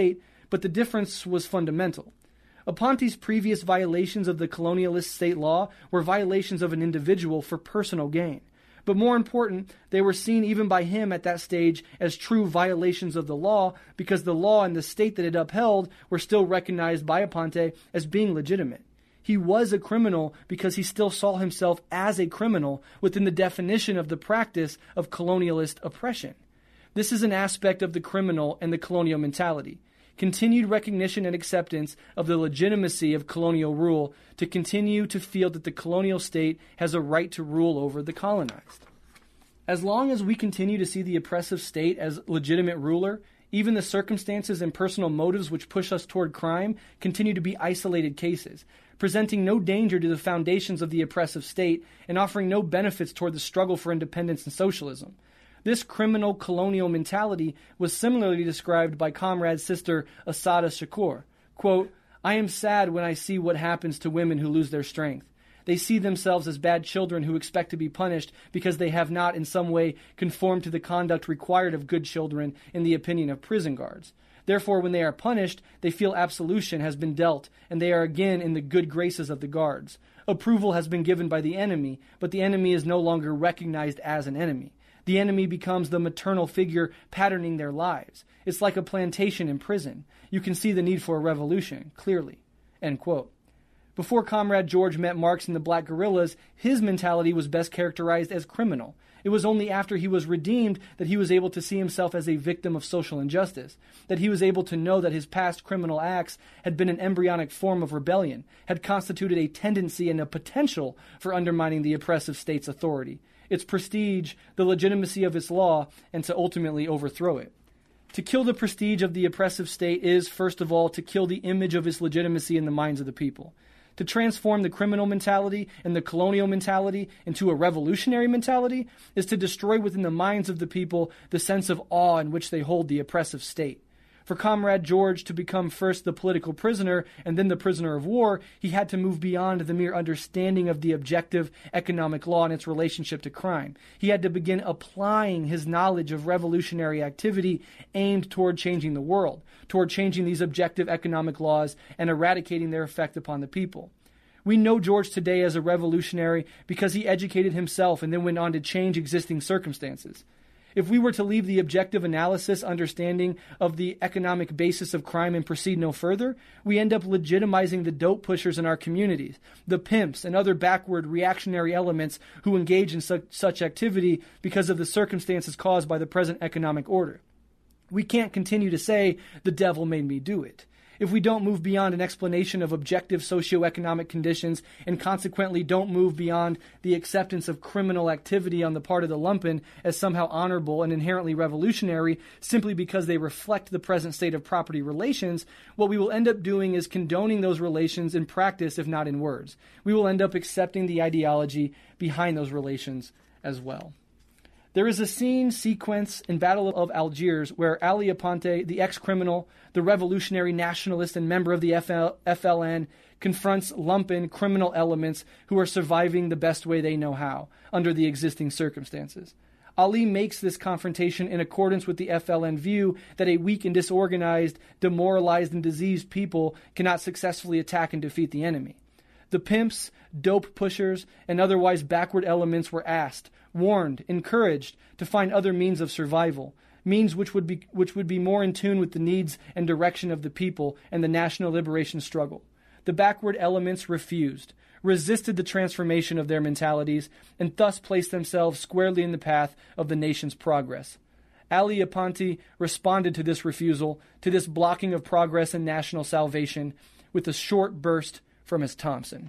but the difference was fundamental. Aponte's previous violations of the colonialist state law were violations of an individual for personal gain. But more important, they were seen even by him at that stage as true violations of the law, because the law and the state that it upheld were still recognized by Aponte as being legitimate. He was a criminal because he still saw himself as a criminal within the definition of the practice of colonialist oppression. This is an aspect of the criminal and the colonial mentality. Continued recognition and acceptance of the legitimacy of colonial rule to continue to feel that the colonial state has a right to rule over the colonized. As long as we continue to see the oppressive state as legitimate ruler, even the circumstances and personal motives which push us toward crime continue to be isolated cases, presenting no danger to the foundations of the oppressive state and offering no benefits toward the struggle for independence and socialism. This criminal colonial mentality was similarly described by Comrade's sister Assata Shakur. Quote, "I am sad when I see what happens to women who lose their strength. They see themselves as bad children who expect to be punished because they have not in some way conformed to the conduct required of good children in the opinion of prison guards. Therefore, when they are punished, they feel absolution has been dealt, and they are again in the good graces of the guards. Approval has been given by the enemy, but the enemy is no longer recognized as an enemy. The enemy becomes the maternal figure patterning their lives. It's like a plantation in prison. You can see the need for a revolution, clearly." End quote. Before Comrade George met Marx and the Black Guerrillas, his mentality was best characterized as criminal. It was only after he was redeemed that he was able to see himself as a victim of social injustice, that he was able to know that his past criminal acts had been an embryonic form of rebellion, had constituted a tendency and a potential for undermining the oppressive state's authority, its prestige, the legitimacy of its law, and to ultimately overthrow it. To kill the prestige of the oppressive state is, first of all, to kill the image of its legitimacy in the minds of the people. To transform the criminal mentality and the colonial mentality into a revolutionary mentality is to destroy within the minds of the people the sense of awe in which they hold the oppressive state. For Comrade George to become first the political prisoner and then the prisoner of war, he had to move beyond the mere understanding of the objective economic law and its relationship to crime. He had to begin applying his knowledge of revolutionary activity aimed toward changing the world, toward changing these objective economic laws and eradicating their effect upon the people. We know George today as a revolutionary because he educated himself and then went on to change existing circumstances. If we were to leave the objective analysis understanding of the economic basis of crime and proceed no further, we end up legitimizing the dope pushers in our communities, the pimps and other backward reactionary elements who engage in such, such activity because of the circumstances caused by the present economic order. We can't continue to say, "The devil made me do it." If we don't move beyond an explanation of objective socioeconomic conditions and consequently don't move beyond the acceptance of criminal activity on the part of the lumpen as somehow honorable and inherently revolutionary simply because they reflect the present state of property relations, what we will end up doing is condoning those relations in practice, if not in words. We will end up accepting the ideology behind those relations as well. There is a scene sequence in Battle of Algiers where Ali Aponte, the ex-criminal, the revolutionary nationalist and member of the F L N, confronts lumpen criminal elements who are surviving the best way they know how, under the existing circumstances. Ali makes this confrontation in accordance with the F L N view that a weak and disorganized, demoralized and diseased people cannot successfully attack and defeat the enemy. The pimps, dope pushers, and otherwise backward elements were asked, warned, encouraged to find other means of survival, means which would be which would be more in tune with the needs and direction of the people and the national liberation struggle. The backward elements refused, resisted the transformation of their mentalities, and thus placed themselves squarely in the path of the nation's progress. Ali Aponte responded to this refusal, to this blocking of progress and national salvation, with a short burst from his Thompson.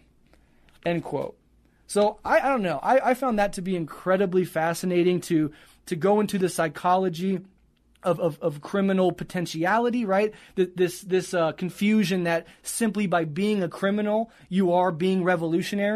End quote. So I, I don't know. I, I found that to be incredibly fascinating to to go into the psychology of, of, of criminal potentiality, right? This this uh, confusion that simply by being a criminal, you are being revolutionary.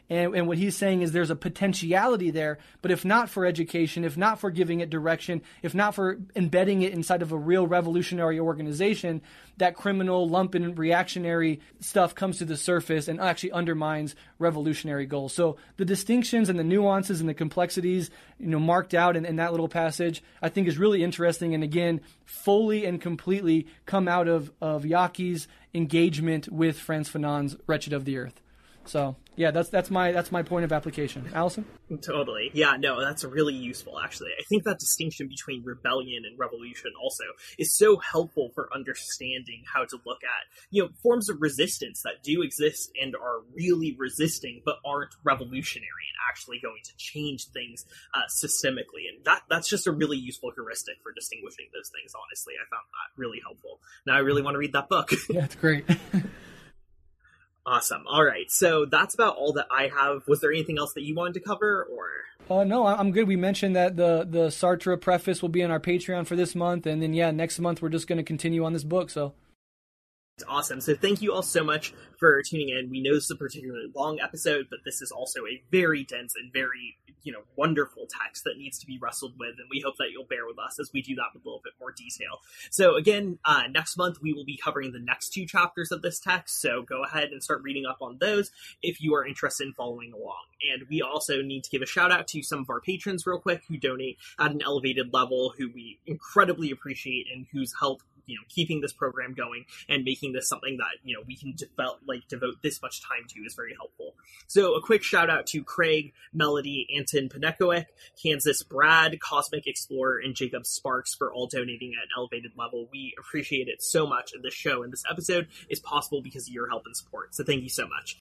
And, and what he's saying is there's a potentiality there, but if not for education, if not for giving it direction, if not for embedding it inside of a real revolutionary organization, that criminal, lumpen, reactionary stuff comes to the surface and actually undermines revolutionary goals. So the distinctions and the nuances and the complexities, you know, marked out in, in that little passage, I think is really interesting. And again, fully and completely come out of, of Yaki's engagement with Frantz Fanon's Wretched of the Earth. So yeah, that's that's my that's my point of application. Allison? Totally. Yeah, no, that's really useful, actually. I think that distinction between rebellion and revolution also is so helpful for understanding how to look at, you know, forms of resistance that do exist and are really resisting, but aren't revolutionary and actually going to change things uh, systemically. And that that's just a really useful heuristic for distinguishing those things, honestly. I found that really helpful. Now I really want to read that book. Yeah, it's great. Awesome. All right. So that's about all that I have. Was there anything else that you wanted to cover, or? Uh, no, I'm good. We mentioned that the, the Sartre preface will be on our Patreon for this month. And then, yeah, next month we're just going to continue on this book. So. Awesome. So thank you all so much for tuning in. We know this is a particularly long episode, but this is also a very dense and very, you know, wonderful text that needs to be wrestled with, and we hope that you'll bear with us as we do that with a little bit more detail. So again, uh, next month we will be covering the next two chapters of this text, so go ahead and start reading up on those if you are interested in following along. And we also need to give a shout out to some of our patrons real quick who donate at an elevated level, who we incredibly appreciate and whose help, you know, keeping this program going and making this something that, you know, we can develop, like devote this much time to is very helpful. So a quick shout out to Craig, Melody, Anton Panekowick, Kansas Brad, Cosmic Explorer, and Jacob Sparks for all donating at an elevated level. We appreciate it so much, and this show and this episode is possible because of your help and support. So thank you so much.